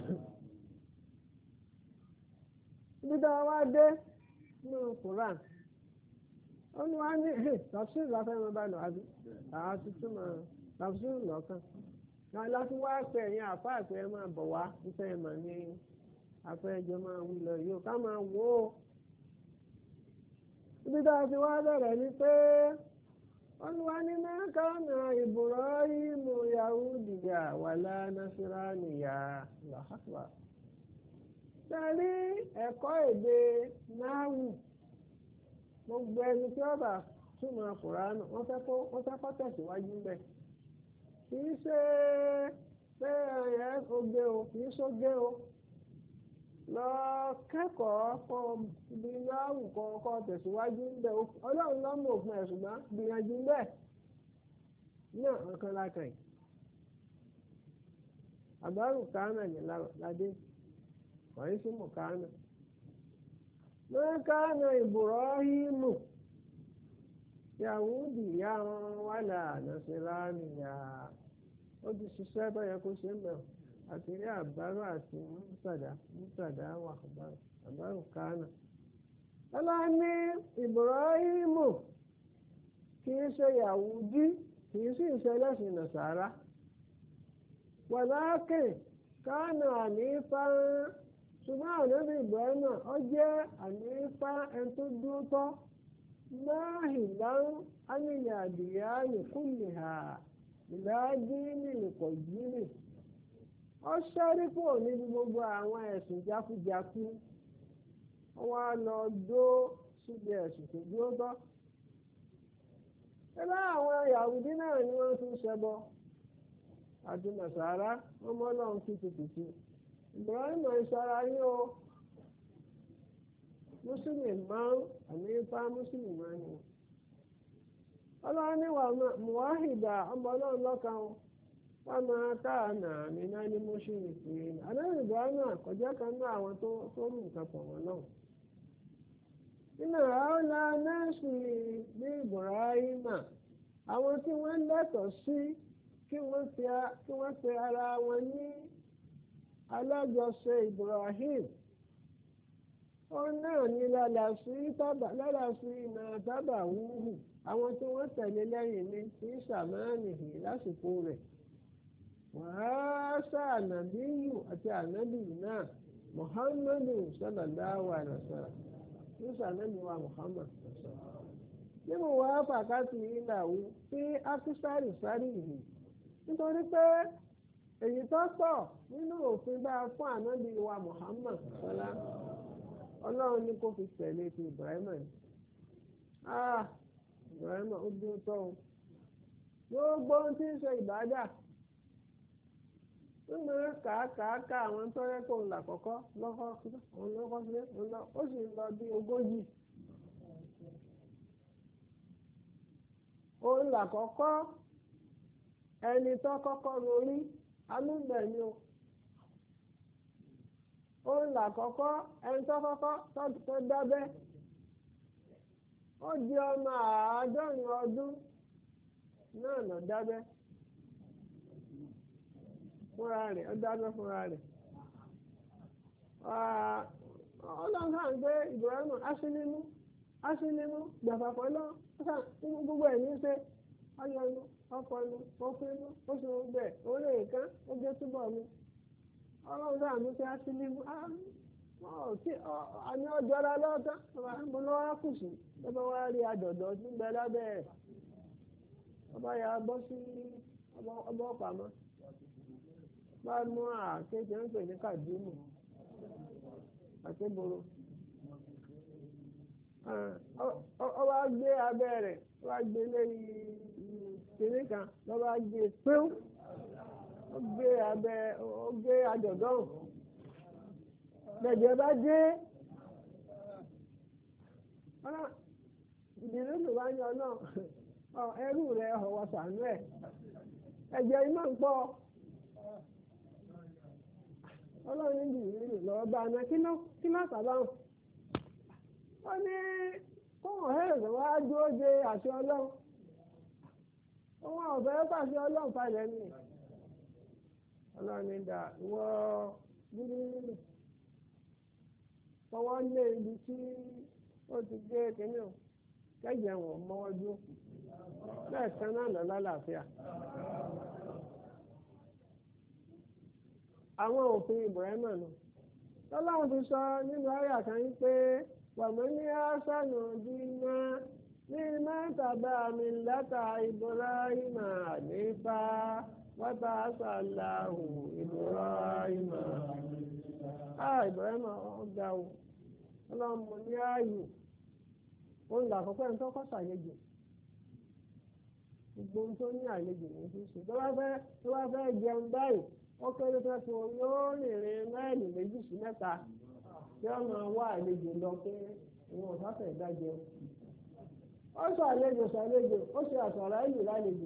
ibi tá a wá dé nínú Quran ó ní wá ní tafsir láfẹ́ mọ́ bá lọ àbí àá ti túmọ̀ tafsir lọ́kàn náà láti wá pé ẹ̀yìn àfáàpẹ́ ẹ máa bọ̀ wá nípa ẹ̀ mà ní afẹ́jọ́ máa wí lọ yóò ká máa wò ó. ibi tá a ti wá bẹ̀rẹ̀ ni pé wọ́n wá ní mẹ́kànnà Ibrahimu yahudiya wàlá nasiraniya lọ́hàpá. tẹ̀lé ẹ̀kọ́ èdè náàwù gbogbo ẹni tí ó bá túmọ̀ Kùránù wọ́n fẹ́ kọ́ tẹ̀síwájú ń bẹ̀. kì í ṣe pé ẹ̀yẹ oge o kì í ṣoge o lọ kẹ́kọ̀ọ́ kọ́ ibi náàwù kọ́ tẹ̀síwájú ń bẹ̀ ọlọ́run lọ́mọ òfin ẹ̀ ṣùgbọ́n gbìyànjú ń bẹ̀ náà nǹkan lákàn yìí. àbárù kánà ní ládé wàyí sí mọ̀ kánà. mẹ́kánà Ibrahimu yahudi ya wàlà nasiraniya ó ti ṣiṣẹ́ tó yẹ kó ṣe ń bẹ̀ àti rí àbárò àti mùsàdá wà àbárò kánà. ọlá ní Ibrahimu kì í ṣe yahudi kì í sì ṣe lẹ́sìn nàṣàrà wàlákè kánà ànífà ṣùgbọ́n ànábì Ibrahim náà ó jẹ́ ànífà ẹni tó dúró tọ́ máàhìláhùn ánìyàn àdìyà nìkúlì hà ìlàdínì nìkọ̀jínì ó ṣẹ́rí kúrò níbi gbogbo àwọn ẹ̀sùn jákújákú wọ́n á lọ dó síbi ẹ̀sùn tó dúró tọ́. ẹgbẹ́ àwọn Yàhúdí náà ni wọ́n tún ṣẹbọ àti Nàsárà wọ́n mọ́ lọ́run kìtìkìtì. Ibrahim ìṣara yín o mùsùlùmí máa ń àmì ipá mùsùlùmí máa ń yàn. ọlọ́run níwà muwahida ọmọ ọlọ́run lọ́kàn wọ́n máa káànà àmì náà ní mùsùlùmí pé àdáyé Ibrahim àkọjá kan ní àwọn tó rú nǹkan pọ̀ wọ́n náà. nínú àwọn nọ́ọ̀sì ní Ibrahim àwọn tí wọ́n lẹ́tọ̀ọ́ sí kí wọ́n pe ara wọn ní alájọṣe Ibrahim òun náà ní lálàsí iná tábà wúhù àwọn tí wọ́n tẹ̀lé lẹ́yìn ní tí sàmánì hì lásìkò rẹ̀ wàhásà ànàbíyù àti ànábì náà Muhammadu sallallahu alaihi wasallam ní sànábì wa Muhammad nínú wàá pàkátì ìlàwú sí akísárì sárì yìí nítorí pé èyí tó pọ̀ nínú òfin bá fún ànábì wa Muhammad sọlá ọlọ́run ní kó fi tẹ̀lé ti Ibrahima ni Ibrahima ó dúró tọ́ o gbogbo ohun tí ń ṣe ìbádà nínú kàákàákà àwọn tó yẹ kó là kọ́kọ́ lọ́kọ́ sílé ó sì ń lọ bí 40. òun là kọ́kọ́ ẹni tó kọ́kọ́ rorí amúgbẹ̀ni o òun là kọ́kọ́ ẹni tó kọ́kọ́ tó dábẹ́ ó di ọmọ 50 ọdún náà lọ dábẹ́ fúnra rẹ̀ ó dábẹ́ fúnra rẹ̀ ọlọ́run sáà ń gbé Ibrahim aṣínímú gbàfàfọ́ náà gbogbo ẹ̀ ní ṣe ọyọnu ọkọnu ọkùnrin ó sì ń bẹ̀ orí nǹkan ó gé túbọ̀ mi ọlọ́run sáà mú sí aṣínímú àmì ọjọ́ra lọ́tọ́ mo lọ́wọ́ kù sí lọ́bọ̀ wá rí adọ̀dọ̀ nígbà lábẹ́ rẹ̀ ọba ya bọ́ sí ọba ọ̀pamọ́ bá mú àkéjì ń pè ní kàdúmù àtéboro ọ wá gbé abẹ́ rẹ̀ wá gbé lẹ́yìn kìnní kan lọ́ wá gbé pẹ́ù ó gbé adọ̀dọ̀ lẹ́jẹ̀ bá dé ìdílé ló bá ní ọlọ́run ẹrú rẹ̀ ọ̀wọ́ sànú ẹ̀ ẹ̀jẹ̀ iná ń pọ̀ ọlọ́run ní ìdílé lọ́wọ́ bá ná kí ló sábà ń ó ní kóhùn ẹ̀rọ wá dúró de àṣẹ ọlọ́run òun ọ̀fẹ́ pàṣẹ ọlọ́run falẹ̀ ní ọlọ́run ní dà ìwọ bíbí fọwọ́ lé ibi tí ó ti gbé kínní o kẹ́jẹ̀ wọn mọ́wọ́ dúró lẹ́ẹ̀kan náà lọ lálàáfíà. àwọn òfin Ibrahima nù lọ́lọ́run ti sọ nínú àyà kan yín pé wàmọ́ ní ásánù dínà ní mẹ́tàbá mi látà Ibrahima nípa wọ́tà sàláhù Ibrahima. Ibrahima ọ̀gá o ọlọ́run mo ní ààyè òun là kọ́kọ́ ẹni tó kọ́ sàlejò gbogbo ohun tó ní àlejò ní ṣíṣe tó bá fẹ́ jẹun báyìí ó kéré tó ti wọn yóò rìnrìn máìlì 2 sí 3 tí wọ́n máa wá àlejò lọ pé ìwọ̀n sáfẹ́ ìdá jẹun ó sàlejò ó ṣe àsàrà ìlú lálejò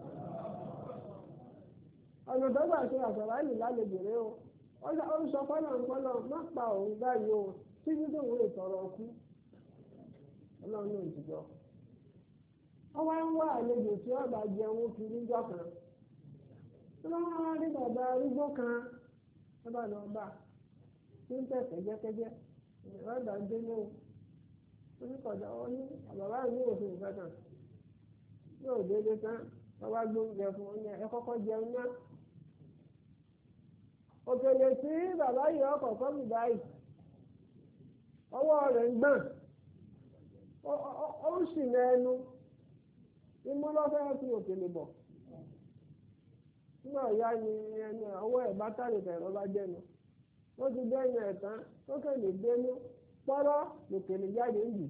ọ̀nà tó gbà ṣe àsàrà ìlú lálejò rẹ o ó sọ fọ́nà má pa òun báyìí o títí tó wọ́n ìtọ̀rọ̀ ọkú ọlọ́run náà jùlọ. wọ́n wá ń wá àlejò tí wọ́n bá jẹun kiri níjọ́ kan wọ́n wá rí bàbá arúgbó kan wọ́n bá lọ bá tí ń tẹ̀ kẹ́jẹ́kẹ́jẹ́ wọ́n bá dé ní oníkọ̀dá wọn ní bàbá mi ò fi nǹkan kan yóò dédé tán wọ́n wá gbóúnjẹ fún wọn ní ẹ kọ́kọ́ jẹun náà. òkèlè tí bàbá yìí ọkọ̀ kọ́mì báyìí ọwọ́ rẹ̀ ń gbọ̀n ó sì lẹ́nu imú lọ́fẹ́ fi òkèlè bọ̀ nígbà ìyá ni ẹni ọwọ́ ẹ̀ bá tàlẹ̀ tẹ̀rọ bá jẹ́nu ó ti dẹ́yìn ẹ̀ tán ó kèlè dénú pọ́rọ́ lòkèlè jáde ń bì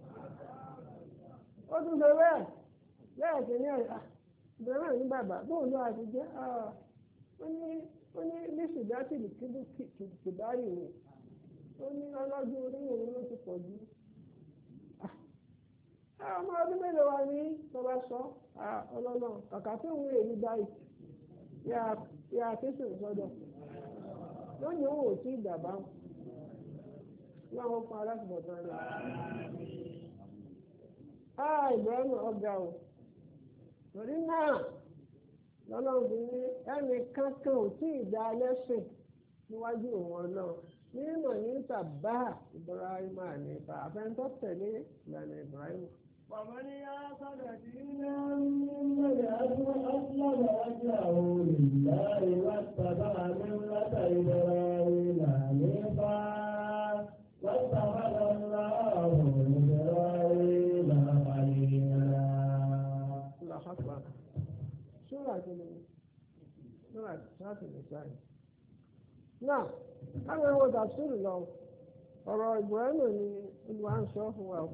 ó tún ṣe bẹ́ẹ̀ kì ní ìbẹ̀rẹ̀ ní bàbá bóun ló àti jẹ́ ó ní nísìdásì kìbárì ni ó ní ọlọ́dún orí òun ló ti pọ̀ jù ọmọ ọdún mélòó wa ní tọba sọ ọlọ́nà kàkà tó ń èrí báyìí yà tẹ̀sán sọ́dọ̀ lónìí òun ò sí ìdàbà láwọn pa aláṣùbọ̀tán rẹ̀ Ibrahim ọ̀gá o torí náà lọ́lọ́run bí ní ẹnì kankan ò tí ì dá lẹ́sìn níwájú òun náà nínú ní tàbá Ibrahim àníbà àfẹnutọ́ tẹ̀lé ìlànà Ibrahim. ومن يعصد دينا ممن أسلم وجهه لله واتبع ملة إبراهيم حنيفا واتخذ الله إبراهيم خليلا. الله أكبر. سورة النساء. náà káwọn ẹwọ tàbísírì lọ ọ̀rọ̀ ìbùrẹ́mù ni olùwà ń sọ fún wa.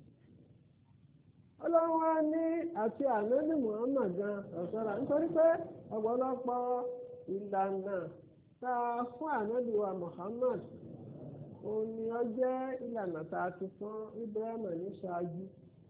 ọlọ́run wa ní àti ànábì Muhammad gan ọ̀sọ́ra nítorí pé ọ̀pọ̀lọpọ̀ ìlànà tá a fún ànábì wa Muhammad òun ni ó jẹ́ ìlànà tá a ti fún Ibrahim ní ṣáájú.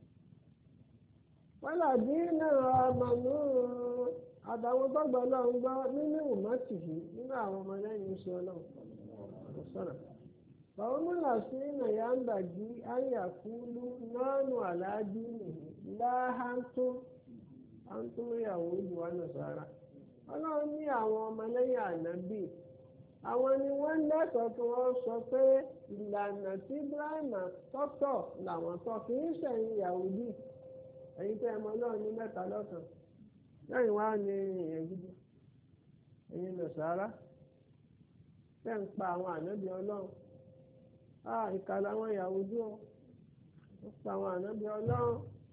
wọ́làdí náà mọ̀nú àtàwọn gbọ́gbọ́ ọlọ́run gbọ́ nínú ìmọ̀tì yìí nínú àwọn ọmọlẹ́yìn iṣẹ́ ọlọ́run ọ̀sọ́ra. báwọn múlà sí nàyà ń bàjí ayàkúlú nánú àlàájú nìyí láhántó àǹtúmọ̀yàwó ìlúwa nàṣàrà. ọlọ́run ní àwọn ọmọlẹ́yìn ànábì àwọn ni wọ́n lẹ́tọ̀ọ́ kí wọ́n sọ pé ìlànà tí Ibrahim tọ́tọ̀ làwọn tọ́ kì í ṣẹ̀yìn Yahudi ẹ̀yin tẹ́ ẹ mọ̀ náà ní mẹ́ta lọ́kàn lẹ́yìn wá ní èèyàn gidi ẹ̀yin nàṣàrà tẹ́ ń pa àwọn ànábì ọlọ́run ìkà làwọn Yahudi ó pa àwọn ànábì ọlọ́run.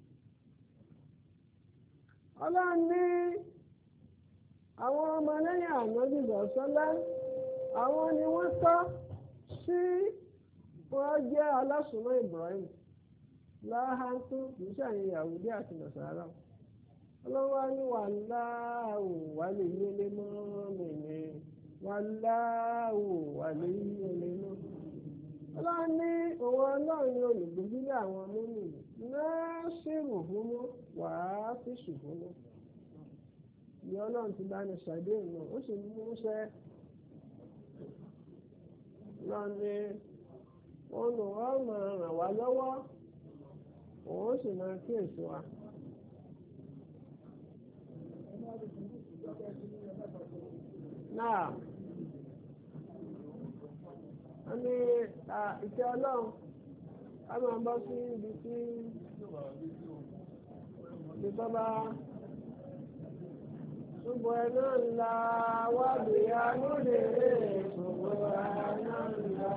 ọlọ́run ní àwọn ọmọlẹ́yìn ànábì lọ́sọ́lá àwọn ni wọ́n tọ́ sí wọ́n jẹ́ alásùnmọ́ Ibrahim láhántú kìí ṣàyìn Yahudi àti Nasara. ọlọ́wọ́ ní wàláhù wálé yẹlé mọ́ mẹ́mẹ́ wàláhù wálé yẹlé mọ́. ọlọ́run ní òun ọlọ́run ní olùgbèjìlẹ̀ àwọn mọ́mì náà ṣèrò fún mọ́ wàá fi ṣùgbọ́n mọ́. ìyá ọlọ́run ti bá ní ṣàdéhùn náà ó sì mú ṣẹ́ lọ́ni olùwọ́ máa ràn wá lọ́wọ́ òun sì máa kíyèsí wa. náà wọ́n ní ìfẹ́ ọlọ́run a máa bọ́ sí ibi tí ìjọba ṣùgbọ́n ẹ̀nà ńlá wádìí alóde ṣùgbọ́n ẹ̀nà ńlá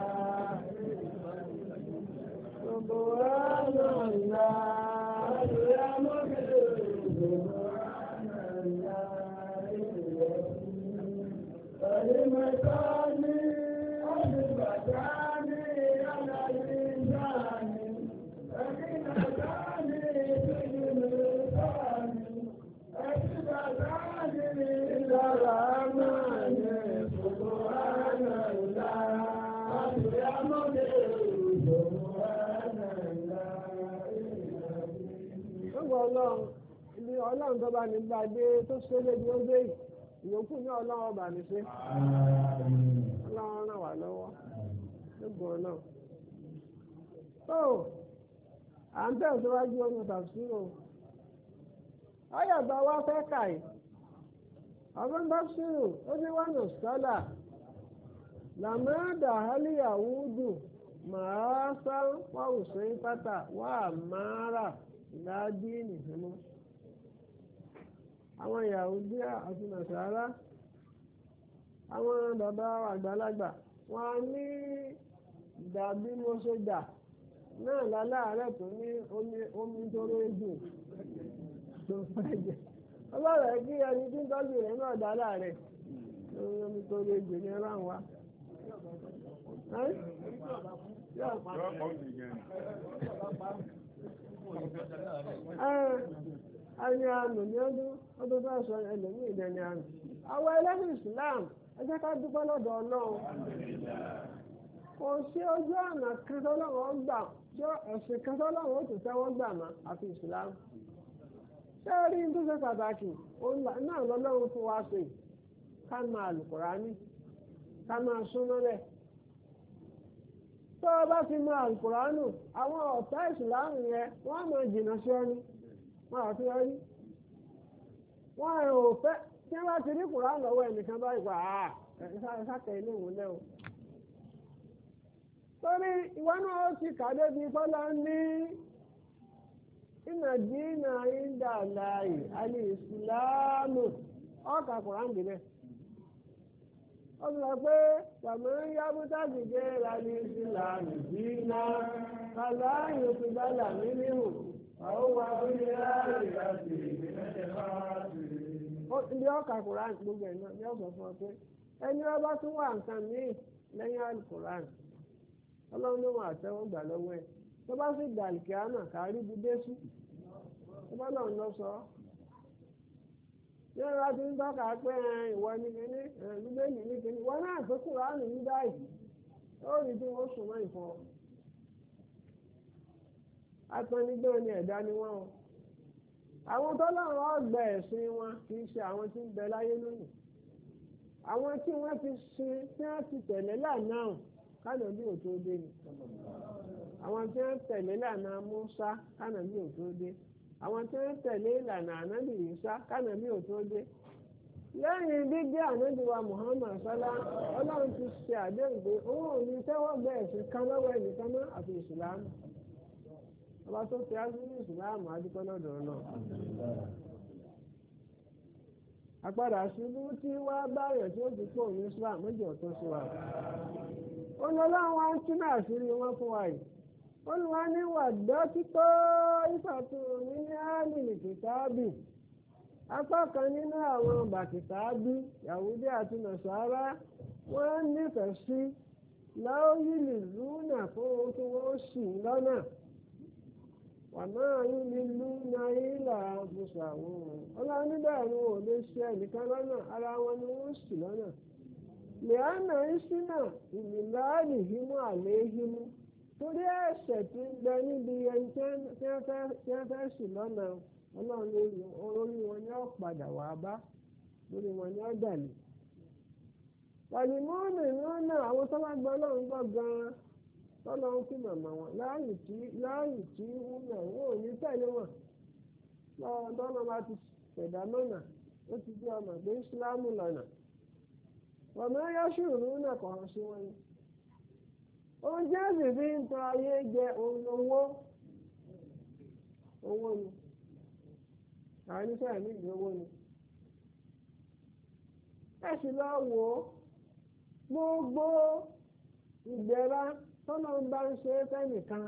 ṣùgbọ́n ẹ̀nà ńlá wádìí alóde ṣùgbọ́n ẹ̀nà ńlá ẹ̀yìn mẹ́ta ní ọdún bàtà ní aláyé ìjáàní ẹ̀yìn mẹ́ta ní ìṣẹ́jú mẹ́ta ní ẹ̀yìn bàtà ọlọ́run tó bá ní gbàgbé tó ṣe lébi ó dé ìyókù ní ọlọ́run ọba ní ṣe ọlọ́run ràn wá lọ́wọ́ lóògùn náà. tó à ń tẹ̀síwájú ọdún tàbísírò ọyọ̀dọ̀ wa fẹ́ kàì ọdún tàbísírò ó ní wọnà sọ́là làmọ́dà hálíyàwúdù màá sá wàhùsẹ́ pátá wà mára ìlàdí nìfẹ́mọ́. àwọn Yahudi àti Nasara àwọn bàbá àgbàlagbà wọn ní dàbí mo ṣe dà náà láláàárẹ̀ tó ní omi tó rédíò tó fẹ́ jẹ ọlọ́rẹ̀ kí ẹni tí ń tọ́jú rẹ̀ náà dá láàárẹ̀ omi tó rédíò ní ẹran wa. ẹni àmì ní ọdún bá sọ ẹlòmíì ìdẹni àmì. àwọn ẹlẹ́sìn Islam ẹ jẹ́ ká dúpẹ́ lọ́dọ̀ Ọlọ́run. kò sí ojú ọ̀nà kan tọ́lọ́run gbà tí ẹ̀sìn kan tọ́lọ́run ó tún tẹ́wọ́ gbà má àfi Islam. ṣé ẹ rí tó ṣe pàtàkì náà lọ́lọ́run fún wa ṣe ká máa Al-Kùránì ká máa súnmọ́ rẹ̀. tó o bá ti mọ Al-Kùránì àwọn ọ̀tá Islam yẹn wọ́n máa jìnnà sí ọ ní. wọ́n àti ọrí wọ́n ò fẹ́ tí wọ́n bá ti rí Kùránì lọ́wọ́ ẹnìkan báyìí pa ẹ̀sákẹ́ ilé ìwò lẹ́wọ̀. torí ìwọ náà ó ti kàdé bíi fọ́lá ní ìnàdínà ìdá láàyè alẹ́ ìsìláàmù ọ̀kà Kùránì débẹ̀. ó ti sọ pé tàbí yábútà dìde alẹ́ ìsìláàmù dínà kàláyé ti bá làmì níhù. Ilé ọkà Kùránì gbogbo ẹ̀ náà ní ọ̀sán fún ọ pé ẹni ọba tún wà nǹkan míì lẹ́yìn Al-Kùránì ọlọ́run ló wọn àtẹ́wọ́ gbà lọ́wọ́ ẹ̀ tó bá sì dàlùkì àná kárí budé sí tó bá lọ́run lọ sọ ọ́ ní ọ̀rọ̀ àti ń tọ́ka pé ìwọ ní kíní bíbélì ní kíní wọn náà tó Kùránì ní báyìí ó rí bí wọ́n sùn mọ́ ìfọ́ atọ́nigbé ni ẹ̀dá ni wọ́n o àwọn tọ́lọ́run ọgbà ẹ̀sìn wọn kì í ṣe àwọn tí ń bẹ láyé lónìí àwọn tí wọ́n ti sin tí wọ́n ti tẹ̀lé lànà kánàbí ò tó dé ni àwọn tí wọ́n tẹ̀lé lànà Mùsá kánàbí ò tó dé àwọn tí wọ́n tẹ̀lé ìlànà ànábì Ìsá kánàbí ò tó dé lẹ́yìn dídé ànábì wa Muhammad sálá ọlọ́run ti ṣe àdéhùn pé òun ò ní tẹ́wọ́ gbẹ ẹ̀sìn kan lọ́wọ́ ẹnìkan náà àti ìsìlámù ọba tó fi ájú ní ìsìlámù adúpẹ́ lọ́dọ̀ náà àpadà ṣubú tí wá báyọ̀ tí ó ti pò ní Islam méjì ọ̀tún sí wa ó ní ọlọ́run wá ń túnú àṣírí wọn fún wa yìí ó ní wá ní wàdọ́ títọ́ ìfàtún ní áàlìlì kìtàbì apá kan nínú àwọn bàkìtàbì Yàhúdí àti Nàsárà wọ́n nífẹ̀ẹ́ sí láóyìlì lúnà fún ohun tí wọ́n sì lọ́nà wàná yìí lúnà ìlà àbùsàwọn ọlọ́run nígbà ni wọn ò lè ṣe ẹnìkan lọ́nà ara wọn ni wọ́n sì lọ́nà lẹ́ánà ìṣínà ìmìláàlì hímú àléhímú torí ẹ̀ṣẹ̀ tí ń bẹ níbi ẹni tí wọ́n fẹ́ sì lọ́nà ọlọ́run orí wọn ni ó padà wá bá lórí wọn ni ó dàlẹ̀. pàdìmọ́ọ̀nì lọ́nà àwọn tó bá gbọ́ ọlọ́run gbọ́ gan-an tọ́lọ́run kí màmá wọn láàyè tí wúlò wọn ò ní tẹ̀lé wọn lọ́wọ́ tọ́lọ́ bá ti ṣẹ̀dá lọ́nà ó ti di ọmọ pé ìsìlámù lọ́nà ọ̀nà yọ́ṣùrù náà kọ̀ ọ́ sí wọn ni. oúnjẹ sì fi ń tọ́ ayé jẹ owó ni àwọn oníṣẹ́ mi ìlú owó ni. ẹ sì lọ wò ó gbogbo ìgbéra tọ́nà ń bá ń ṣe é fẹ́nìkan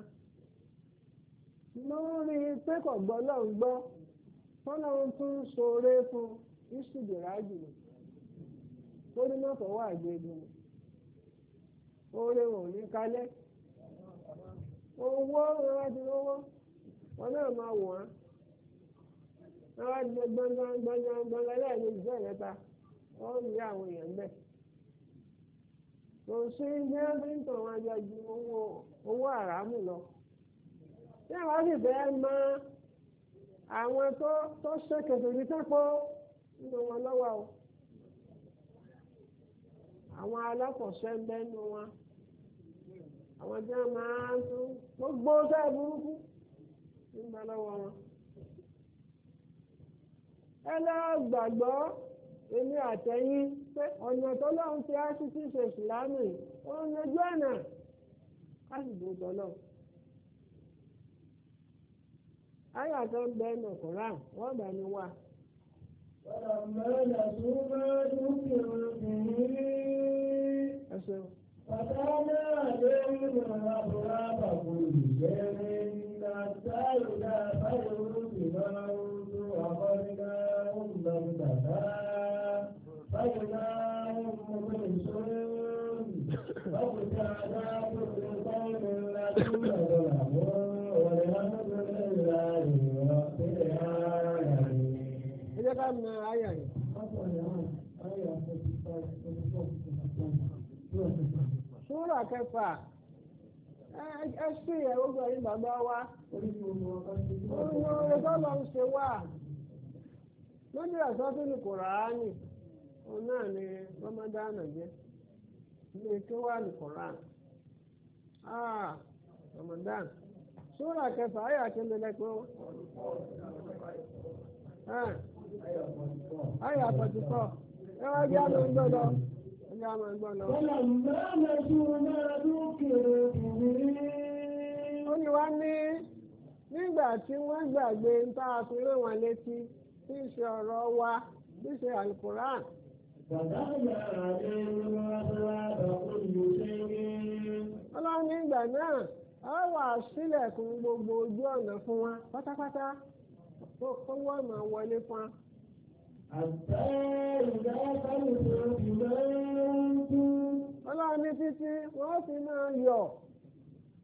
lórí pé kò gbọ́ lọ́n gbọ́ tọ́nà ń tún ṣoore fún ìṣùdìrájì ni ó ní mọ́tò wà gbẹ́gbẹ́ ni oore wọn ò ní kálẹ̀ owó wọn ti lówó wọn náà máa wò wọn wá di gbọ̀ngàn lẹ́yìn ìjọ ìrẹta wọ́n ń yá àwọn èèyàn bẹ́ẹ̀ kò sí ní ẹbí tó wọn jọ ju owó àràmù lọ tí wọ́n sì fẹ́ mọ àwọn tó ṣèkèsè ní tẹ́pọ̀ nínú wọn lọ́wọ́ o àwọn alákọ̀ọ́ṣẹ́ ń bẹ́nu wọn àwọn tí wọ́n máa ń tún gbogbo ṣẹ́ burúkú nígbà lọ́wọ́ wọn. ẹ lọ gbàgbọ́ èmi àtẹ̀yìn pé ọ̀nà tọ́lọ́run ti á sí tí ṣe ìsìlámù yìí ó ń yanjú ọ̀nà káṣíbò tọ́lọ́. ayé àtọ́ ń bẹ ẹnu Kùránì wọ́n bá ní wà. فَكَانَ عَلَيْهِمْ أَبْوَابَ كُلِّ شَيْءٍ حَتَّى إِذَا فَرِحُوا بِمَا أُوتُوا أَخَذْنَاهُم بَغْتَةً فَإِذَا هُم مُبْلِسُونَ فَاقْتَعَدَا كُلُّ قَوْمٍ الَّذِينَ ظَلَمُوا وَالْحَمْدُ لِلَّهِ رَبِّ الْعَالَمِينَ. إذا كان آية Súrà kẹfà ẹ sí ẹ̀rọ gbẹ̀yìn bàbá wa orin orin tó lọ ń ṣe wà lójú ẹ̀sọ́ tó ní Kùránì òun náà ni Ramadan jẹ́ ilé tó wà ní Kùránì Ramadan súrà kẹfà ayé àkẹlẹlẹpẹ ayé àpọ̀tìkọ ẹ wá jẹ́ àmọ́ ń gbọ́dọ̀. Ó ní wá ní nígbà tí wọ́n gbàgbé ń tá a fi rán wọn létí tí í ṣe ọ̀rọ̀ wa tí í ṣe Al-Qur'an. Ọlọ́run nígbà náà a wà sílẹ̀kùn gbogbo ojú ọ̀nà fún wa pátápátá kó wọ́n máa wọlé fún wa. Ọlọ́run ní títí wọ́n fi máa yọ̀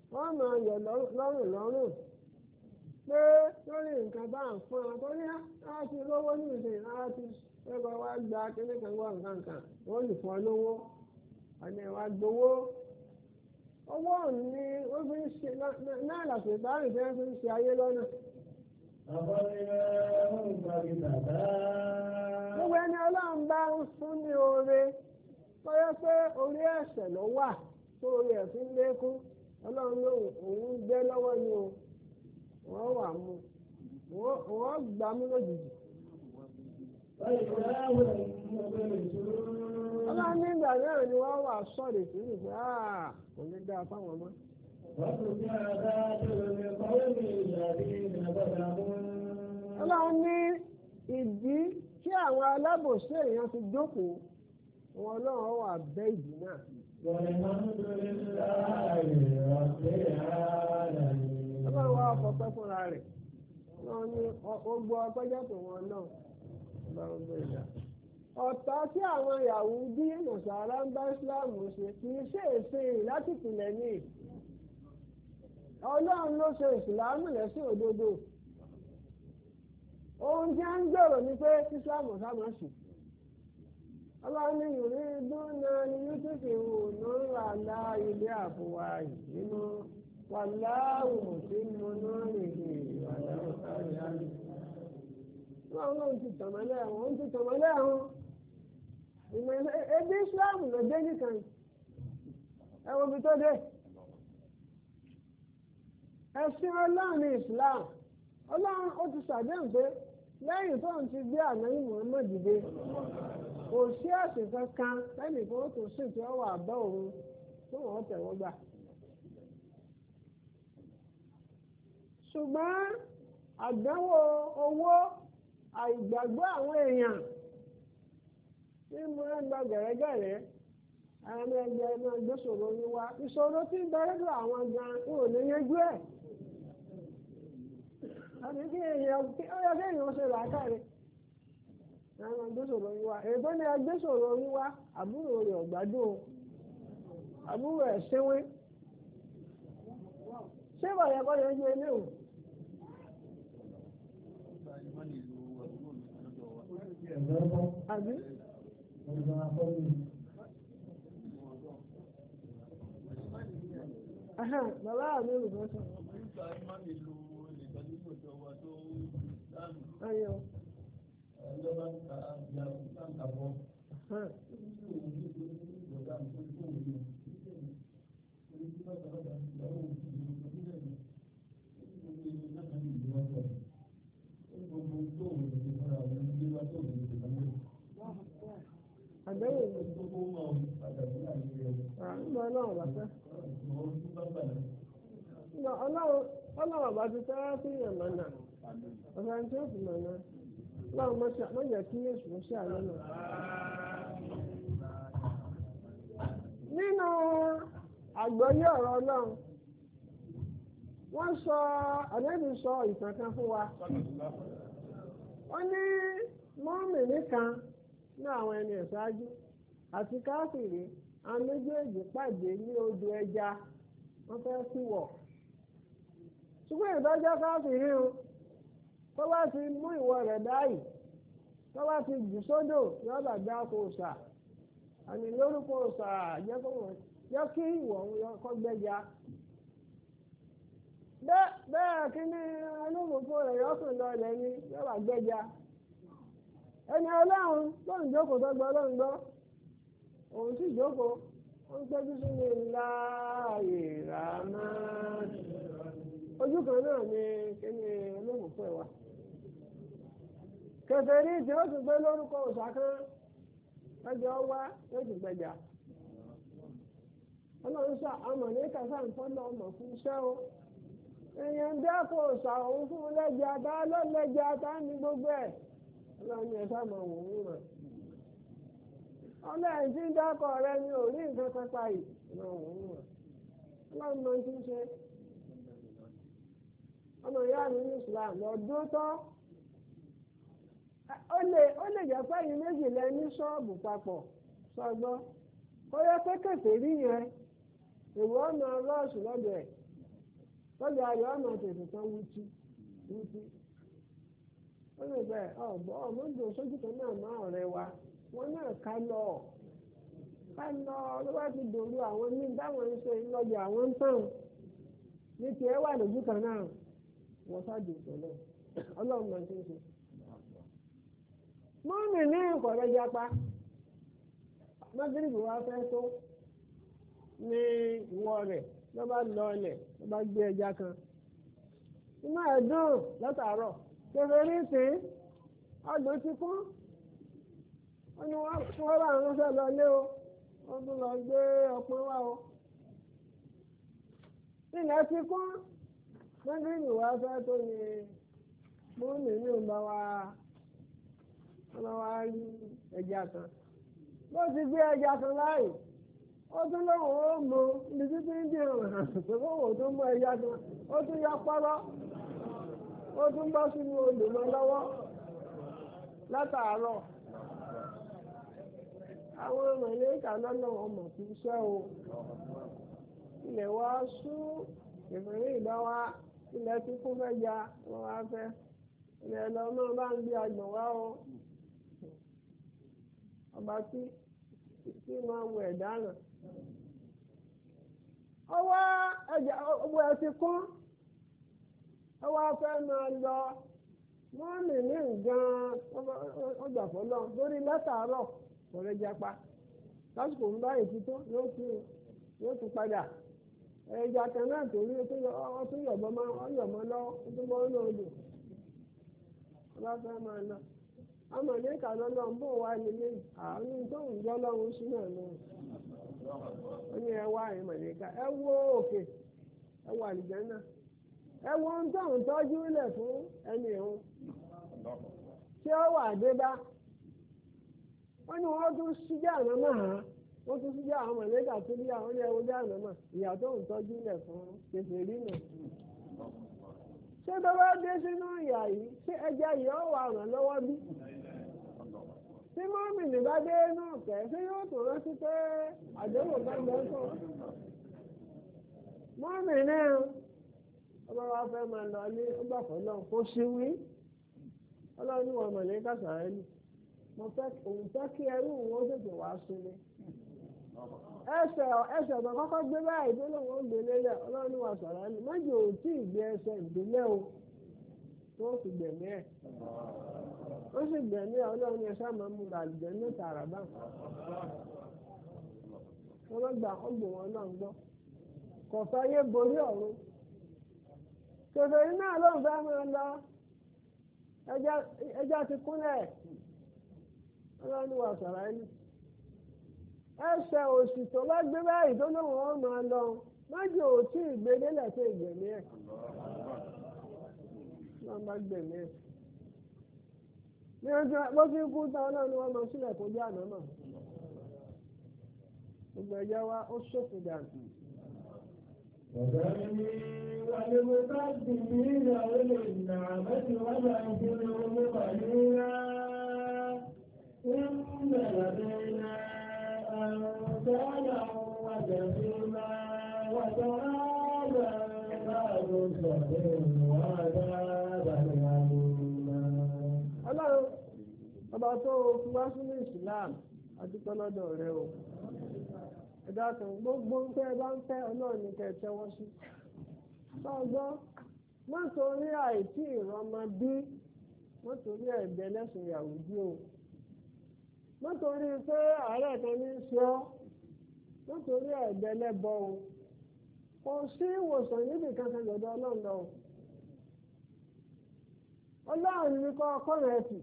wọ́n máa yọ̀ lọ́rùn pé lórí nǹkan bá ń fún ọ tó ní láti lówó ní ìsìn láti ẹgbẹ́ wa gba kíní kan wá nǹkan kan wọ́n lè fún ọ lówó àní ẹ̀wà gbowó owó ní ó fi ń ṣe náà làṣẹ ìbáraẹ̀ tí wọ́n fi ń ṣe ayé lọ́nà. Gbogbo ẹni ọlọ́run bá ń fún ní oore tó yẹ pé orí ẹ̀ṣẹ̀ ló wà tó orí ẹ̀ fi ń lékún ọlọ́run ló òun gbé lọ́wọ́ ni o wọ́n wà mú wọ́n gbà mú lójijì. Ọlọ́run nígbà náà ni wọ́n wà sọ̀rọ̀ sí ìgbà kò ní dáa fáwọn ọmọ. Ọlọ́run ní ìdí tí àwọn alábòsí èèyàn ti jókòó wọn ọlọ́run wà bẹ́ ìdí náà. Ọlọ́run wá fọpẹ́ fúnra rẹ̀ wọ́n ní ogbó ọpẹ́jọ́ tó wọn náà ọlọ́run bẹ́ẹ̀ dá. Ọ̀tá tí àwọn Yàhúdí Nàsárà ń bá Ìsìláàmù ṣe kì í ṣe èsè láti ìpìlẹ̀ ní. Ọlọ́run ló ṣe Ìsìláàmù lẹ́sìn òdodo. Ohun tí a ń gbèrò ni pé Ìsìláàmù sábà sùn. Ọlọ́run ní ìrírí dúnà ní Yúsùfù nùrà lá ilé àfọwà nínú wàláhù tí mo náà nìyí wàláhù kárí àná. Ọlọ́run ti tọ̀mọ́lẹ́ àwọn ohun ti tọ̀mọ́lẹ́ àwọn. Ebi Ìsìláàmù ló dé nìkan. Ẹ wo ibi tó dé. Ẹ̀sìn Ọlọ́run ní Ìsìláàmù. Ọlọ́run ó ti ṣàdéhùn pé lẹ́yìn tó ń ti gbé ànábì Muhammad dìde kò sí ẹ̀sìn kankan lẹ́yìn tó tó sì tí ó wà bá òun tó wọ́n tẹ̀wọ́ gbà. Ṣùgbọ́n àdánwò owó àìgbàgbọ́ àwọn èèyàn tí mo ń lọ gẹ̀rẹ́gẹ̀rẹ́ àwọn ẹgbẹ́ náà gbé ṣòro yín wá ìṣòro tí ń bẹ̀rẹ̀ lọ àwọn gan-an ò ní yanjú ẹ̀. Àti kí èèyàn ó yẹ kí èèyàn ṣe làákàrẹ̀. Àwọn agbésòrò yín wá èdè ní agbésòrò yín wá àbúrò rẹ̀ ọ̀gbádùn àbúrò ẹ̀ ṣéwé. Ṣé bàyẹ̀ kọ́ yẹn jẹ́ ilé o? Àbí? Bàbá mi ò gbọ́ sọ. Ayọ̀. Ọlọ́run bá ti tẹ́lá sí ìyàmánà ọ̀sán tí ó fi mọ̀nà láwọn mọ́jà kí èṣù ṣe àlọ́ náà. Nínú àgbọ́yé ọ̀rọ̀ Ọlọ́run wọ́n sọ ànábì sọ ìtàn kan fún wa. Ó ní mùmínì kan ní àwọn ẹni ìṣáájú àti káfìrí àwọn méjèèjì pàdé ní odò ẹja wọ́n fẹ́ sí wọ̀. Ṣùgbọ́n ìdájọ́ káfìrí o tó bá ti mú ìwọ rẹ̀ dáyì tó bá ti jù sódò yóò bàjá kó sà àní lórúkọ sà jẹ́ kí ìwọ̀ kọ́ gbẹ́ja. Bẹ́ẹ̀ kí ní olóògbò rẹ̀ yọ́kùn lọ rẹ̀ ní yóò bà gbẹ́ja. Ẹni Ọlọ́run tó ń jókòó tó gbọ́ ló ń gbọ́ òun sì jókòó ó ń tẹ́jú sí ní ńlá ìràmá. Ojú kan náà ni kí ní olóògbò ẹ̀ wá. Kèfèrí tí ó ti gbé lórúkọ òṣàkán ẹjọ́ wá yóò ti gbẹ̀jà. Ọlọ́run sọ àmọ̀ ní kàfà ń fọ́nà ọmọ fún iṣẹ́ o. Èèyàn dẹ́kun òṣà òun fún un lẹ́jà tá ló lẹ́jà tá ní gbogbo ẹ̀. Ọlọ́run ẹ̀ sá mọ̀ wò ó rẹ̀. Ọlọ́run tí ń dákọ̀ rẹ ni ò rí nǹkan kan pa yìí. Ọlọ́run mọ tí ń ṣe. Ọmọ ìyá mi ní Islam lọ́dún tán. Ó lè jẹ́ pé ẹ̀yin méjì lẹ ní ṣọ́ọ̀bù papọ̀ sọ́gbọ́n. Ó yẹ pé kèfèrí yẹn èwo ọ̀nà rọ́ọ̀ṣù lọ́dọ̀ ẹ̀ lọ́jọ́ ayọ̀ ọ̀nà tètè tán wútí ó lè bẹ́ẹ̀ ọ̀gbọ́n ọmọdé sójú kan náà máa ọ̀rẹ́ wa wọn náà ká lọ ló bá ti dòru àwọn míì dáwọn ń ṣe lọ́jọ́ àwọn ń tàn ní tiẹ̀ wà lójú kan náà wọ́n ṣáàjì ìpínlẹ̀ ọlọ́run máa ń ṣe. mọ́mì ní ìkọ̀rẹ́ japa mọ́gírìbì wa fẹ́ tó ní ìwọ rẹ̀ ló bá lọ ilẹ̀ ló bá gbé ẹja kan inú ẹ̀ dùn látàárọ̀ kékeré sí ọdún ti kún ó ní wọ́n bá àwọn ọ̀sẹ̀ lọ lé o wọ́n tún lọ gbé ọpọ́n wá o ilẹ̀ ti kún mọ́gírìbì wa fẹ́ tó ní mọ́mì ní ìgbà wa wá rí ẹja kan bó ti gbé ẹja kan láàyè ó tún lóun ó mọ ibi títí ń dín ọ̀hún pé kóhùn tó mú ẹja kan ó tún yọ pọ́lọ́ ó tún bọ́ sínú olùmọ̀ lọ́wọ́ látàárọ̀ àwọn mọ̀lẹ́kà lọ́nà ọmọ tó ṣẹ́ o ilẹ̀ wa sú ìfẹ̀rí ìbá wa ilẹ̀ tí kún fẹ́ ja wọ́n wá fẹ́ ilẹ̀ lọ́nà bá ń gbé agbọ̀n wá o ọba tí máa wọ ẹ̀dá náà ọwọ́ ọwọ́ ẹ ti kún ọwọ́ afẹ́ máa lọ wọ́n mì ní nǹkan ọjà fọlọ́ lórí látàárọ̀ ọ̀rẹ́ japa lásìkò ń bá ètùtù yóò tún padà ẹja kan náà torí ó tún yọ̀bọ lọ ó tún bọ́ ní odò ọba fẹ́ máa lọ ọmọ ní ìkàlọ́lọ́ ń bò wá nílé àwọn tó ń jọ́ lọ́run sí náà lọ ó ní ẹ wá ìmọ̀lẹ́ka ẹ wo òkè ẹ wo àlìjẹ́ náà ẹ wo ohun tó ń tọ́jú ilẹ̀ fún ẹni ìhun tí ó wà dé bá wọ́n ní wọ́n tún síjà àná máa wọ́n tún síjà àwọn mọ̀lẹ́ka tó bí àwọn ní ẹwọ́n jáàná mà ìyá tó ń tọ́jú ilẹ̀ fún kèfèrí nù. ṣé tó bá dé sínú ìyá yìí ṣé ẹja yìí ó wà ràn lọ́wọ́ bí? tí mọ́mìnì bá dé náà kẹ́ ṣé yóò tó rántí pé àdéhùn bá gbẹ́ fún mọ́mìnì ọba wa fẹ́ máa lọ ní ọgbà fọlọ́ kó ṣí wí ọlọ́run ní wọn mọ̀lẹ́ka sàrẹ́lì mo fẹ́ òun fẹ́ kí ẹrú wọn tètè wá sílé ẹsẹ̀ tó kọ́kọ́ gbé báyìí tó lóun ó gbé lélẹ̀ ọlọ́run ní wọn sàrẹ́lì méjì ò tí ì gbé ẹsẹ̀ ìdílé o tó sì gbẹ̀mí ẹ̀ ó sì gbẹ̀mí ẹ̀ ọlọ́run ní ẹsẹ̀ máa mú ra àlùjẹ́ ní tààrà bá wọn lọ gbà ọgbọ̀n wọn náà gbọ́ kò fáyé borí ọ̀run kèfèrí náà lóun fẹ́ máa lọ ẹja ti kúnlẹ̀ ọlọ́run wà sọ̀rọ̀ ẹni ẹsẹ̀ òsì tó bá gbé báyìí tó lóun ó máa lọ májì ò tí ì gbé délẹ̀ tó ìgbẹ̀mí ẹ̀ wọ́n bá gbẹ̀mí ẹ̀ ní ọjọ́ bó fi kú tán ọlọ́run wọn lọ sílẹ̀ tó jẹ́ àná náà gbogbo ẹ̀jẹ̀ wa ó ṣòfò dànù. وذرني والمكذبين أولي النعمة وبشرهم قليلا إن لدينا أنكالا وجحيما وعذابا بعد الصبر وعذابا أليما. Ọlọ́run ọba tó fi wá sínú ìsìláàmù adúpẹ́ lọ́dọ̀ rẹ o. Ẹ̀dá kan gbogbo ń tẹ́ ẹ bá ń fẹ́ ọlọ́run ní kẹ́ ẹ tẹ́wọ́ sí. Sọ́gbọ́n má torí àìtí ìrọmọ bí má torí ẹ̀gbẹ́ lẹ́sìn Yàhúdí o. Má torí pé àárẹ̀ kan ní í ṣe ọ́ má torí ẹ̀gbẹ́ lẹ́bọ o. Kò sí ìwòsàn níbi kankan lọ́dọ̀ ọlọ́run lọ. Ọlọ́run ní kọ́ ọkọ rẹ̀ tì.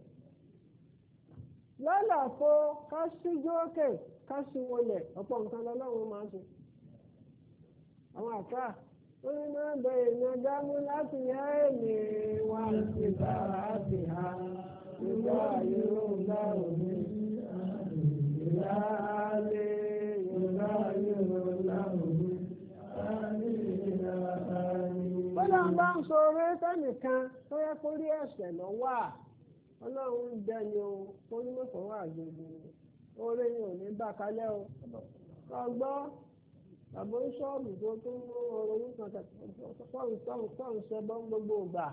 Lọ́làfo ká síjú òkè ká sí wọlé ọ̀pọ̀ nǹkan lọ́lọ́run máa ń ṣe. Àwọn àká ó ní máa ń bẹ èèyàn dámú láti yá èlé wa sí bàrà àti ha ìgbà Yorùbá òní ìyá alẹ́ Yorùbá Yorùbá òní bọ́lá ń bá ń sọ orí sẹ́nìkan tó yẹ kó rí ẹ̀ṣẹ̀ lọ́wọ́ Ọlọ́run ń dẹni o kó ní mọ̀fọ́ wà gbogbo oore yìí ò ní bá kalẹ̀ o ọgbọ́ bàbá oníṣọ́ọ̀bù tó tún mú ọ̀rọ̀ orúkọ tọ́hún ṣẹbọ́n gbogbo ìgbà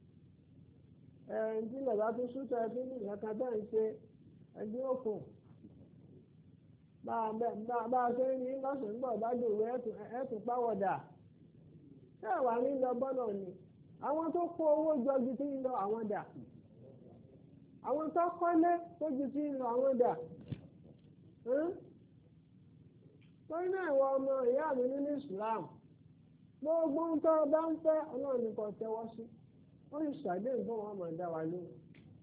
tí lọ́ba tó sútọ̀ ẹbí ní ìyàkà bẹ́ẹ̀ ń ṣe ẹgbẹ́ òkun bá a ṣe ní lọ́sàn-án gbọ́ bá dòwe ẹ̀tún páwọ̀dà ṣé wà ní lọ bọ́nà ni àwọn tó kó owó jọ ju tí ń lọ àwọn dà àwọn tó kọ́lé tó ju tí ń lọ àwọn dà torí náà ìwọ ọmọ ìyá mi nínú Islam gbogbo ń tọ́ bá ń fẹ́ ọlọ́run nìkan tẹ́wọ́ sí ó sì ṣàdéhùn fún wọn máa dá wa lóhùn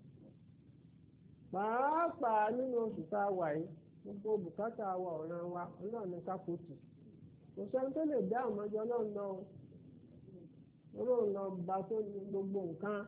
pàápàá nínú oṣù tá a wà yìí gbogbo bùkátà wa ọ̀ràn wa ọlọ́run ní kápótì kò sẹ́ni tó lè dá àmọ́jọ ọlọ́run lọ ọlọ́run lọ bá tó ní gbogbo nǹkan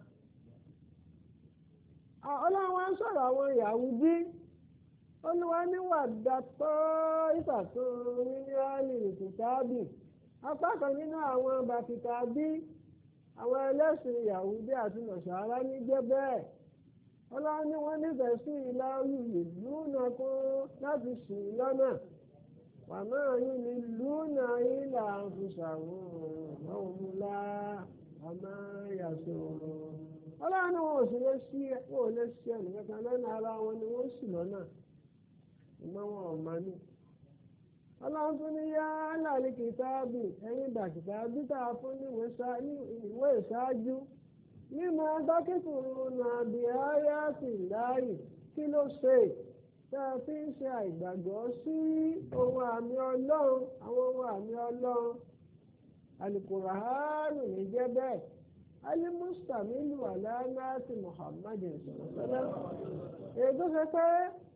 ọlọ́run wa ń sọ̀rọ̀ àwọn Yàhúdí olúwa níwà dàtọ́ ìfàtún mílíọ̀nù ìtìtábì apá kan nínú àwọn bàtìtàbí àwọn ẹlẹ́sìn Yàhúdí àti Nàsárà ní jẹ́ bẹ́ẹ̀ ọlọ́run ní wọ́n nífẹ̀ẹ́ sí ilá ìlú náà kún láti sìn lọ́nà wàmọ́ yín ní lúnà ìlà àfùsàwọn ọ̀húnlá àmọ́ yàtọ̀ ọlọ́run ní wọn ò sì lè ṣí ẹnìkankan lọ́nà ara wọn ni wọ́n sì lọ́nà ìmọ̀ wọn ò máa ní. ọlọ́run tún ní yá láàrin kìtàbì ẹ̀yìn ìgbà kìtàbì tá a fún ní ìwé ìṣáájú mímọ dókítùrún nàbí áyáàtì láàyè kí ló ṣe tá a fi ń ṣe àìgbàgbọ́ sí ohun àmì ọlọ́run àwọn ohun àmì ọlọ́run alukurahánu ní jẹ́ bẹ́ẹ̀ alimusamilu aláàmásì Muhammad sallallahu èyí tó ṣe pé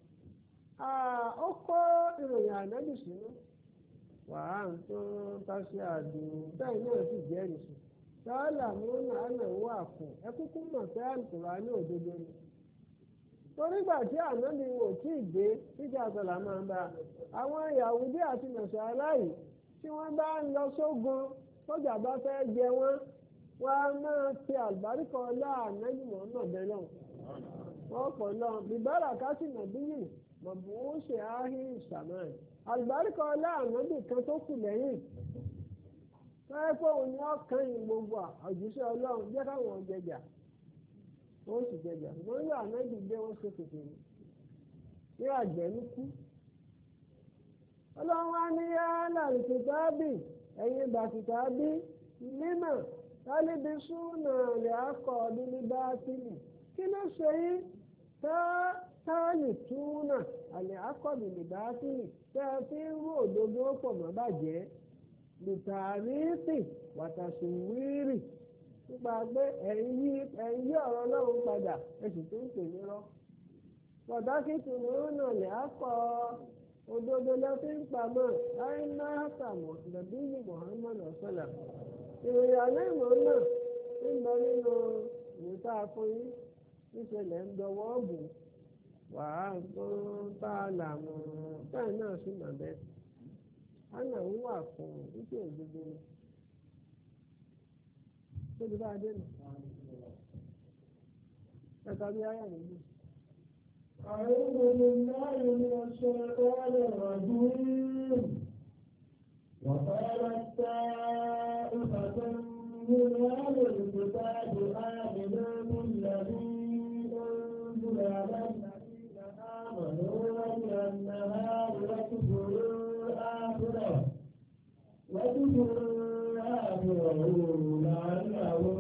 ó kó ìròyìn ànábì sínú wàá ń tún tásí àdùn bẹ́ẹ̀ náà sì jẹ́rìí sí sáálà múnà ànáwó àfún ẹkúkú mọ̀ pé Al-Kùránì òdodo ni torígbà tí ànábì wò tí ì dé títí àtọ̀là máa ń bá àwọn Yàhúdí àti Nàsárà yìí tí wọ́n bá ń lọ sógun sọ́jà bá fẹ́ jẹ wọ́n á máa fi àlùbáríkà ọlá ànábì mọ̀ọ́nà bẹ́lọ̀ wọ́n pọ̀ lọ bìbára kásìnà bíyì mọ̀bùn ṣe áhí ìṣàmáì àlùbáríkà ọlá ànábì kan tó kù lẹ́yìn wọ́n pé òun ni ọkàn yìí gbogbo àjùṣe ọlọ́run jẹ́ káwọn jẹjà wọ́n sì jẹjà wọ́n yọ ànábì gbé wọ́n ṣe kékeré ní àjẹ́lú kú ọlọ́run wá ní yálà ìtìtábì ẹ̀yìn bàtìtábì mímọ̀ tálíbi súnà rẹ̀ akọ̀ nílí bá tìlì kí ló ṣe yín táàlì túnà àlẹ́ akọ̀ nílí bá tìlì tẹ́ ẹ fi ń rú òdodo pọ̀ mọ́ bàjẹ́ lùtàríìtì wàtàṣùwírì nípa pé ẹ̀yìn ọ̀rọ̀ ọlọ́run padà ẹ̀sìn tó ń pè ní rọ́ pàtàkì tùnú náà lè akọ̀ òdodo lọ́tí ń pamọ́ àìná àtàmọ̀ nàbí ní Muhammad ọ̀sọ́là ìròyìn àlẹ́ ìmọ̀ náà ń lọ nínú ìwé tá a fún yín níṣẹ̀lẹ̀ ń dọwọ́ bù wàá tó bá a là mọ́ bẹ́ẹ̀ náà sì mà bẹ́ẹ̀ ana ń wà fún wípé òdodo ni tóbi bá a dé nù ẹ̀ka bí ayé àná. أعوذ بالله من الشيطان الرجيم وقالت طائفة من أهل الكتاب آمنوا بالذي أنزل على الذين آمنوا وجه النهار واكفروا آخره لعلهم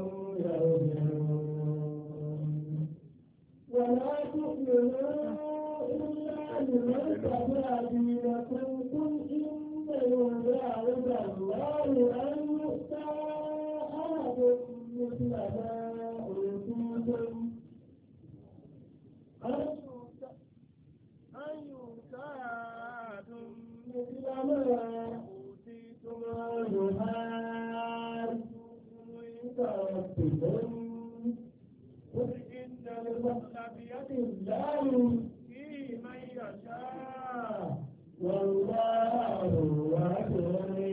يرجعون ولا تؤمنوا إلا لمن تبع دينكم قل إن الهدى هدى الله أن يؤتى أحد مثل ما أوتيتم أن يؤتى أحد مثل ما أوتيتم ويحاجوكم قل إن الفضل بيد الله يؤتيه من يشاء والله واسع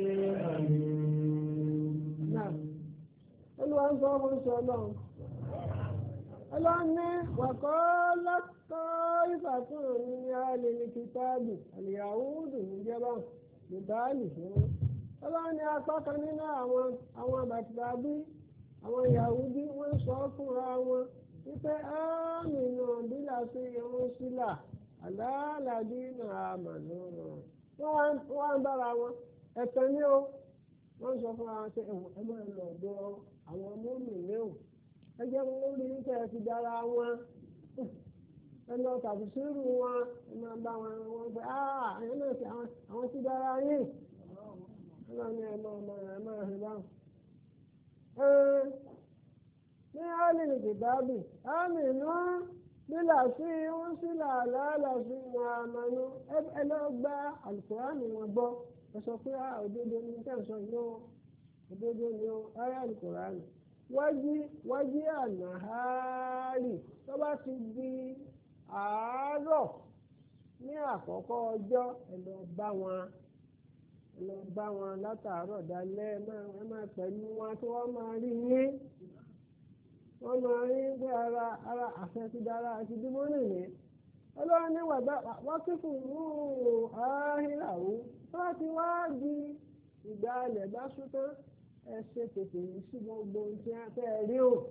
عليم. نعم. Olúwa ń sọ fún sọ náà. Ọlọ́run ní wàkọ́ lọ́kọ́ ìfàkùn ní alẹ́ ní kìtàbù àlìyàwó dùn ní jẹ́bà ní báàlì fún ọlọ́run ní apá kan nínú àwọn bàtìbàbí àwọn Yàhúdí wọ́n sọ fúnra wọn wípé áàmì náà bílà sí irun sílà àdáàlàdí náà àmàlú wọ́n wá ń bára wọn ẹ̀tàn ní o wọ́n sọ fúnra wọn pé ẹ máa lọ ọ̀dọ̀ àwọn mọ́mì léwu ẹ jẹ́ wọn rí nípa ẹ ti dára wọn ẹ lọ tàbí sírù wọn ẹ máa bá wọn pé àyẹ̀ náà ti àwọn ti dára yìí ọlọ́run ní ẹ máa rí báwọn. ní alìlì kìtàbì àmì náà nílà sí wọn sílà àlàálà sí wọn àmàlú ẹ lọ gba àlùkùránì wọn gbọ́ ẹ sọ pé òdodo ní tẹ̀sán yìí ó òdodo ní ó ayé àlùkùránì wájú ànàhárì tó bá ti di àárọ̀ ní àkọ́kọ́ ọjọ́ ẹ lọ bá wọn látàárọ̀ dalẹ́ ẹ máa pẹ̀lú wọn tí wọ́n máa rí yín wọ́n máa rí pé ara àfẹ́sídára àti dímọ́nì ní ọlọ́run ní wọ́n kí fún ààhìràwó tó bá ti wá di ìgbà alẹ̀ bá sún tán ẹ ṣe tètè yìí sí gbogbo ohun tí wọ́n fẹ́ rí o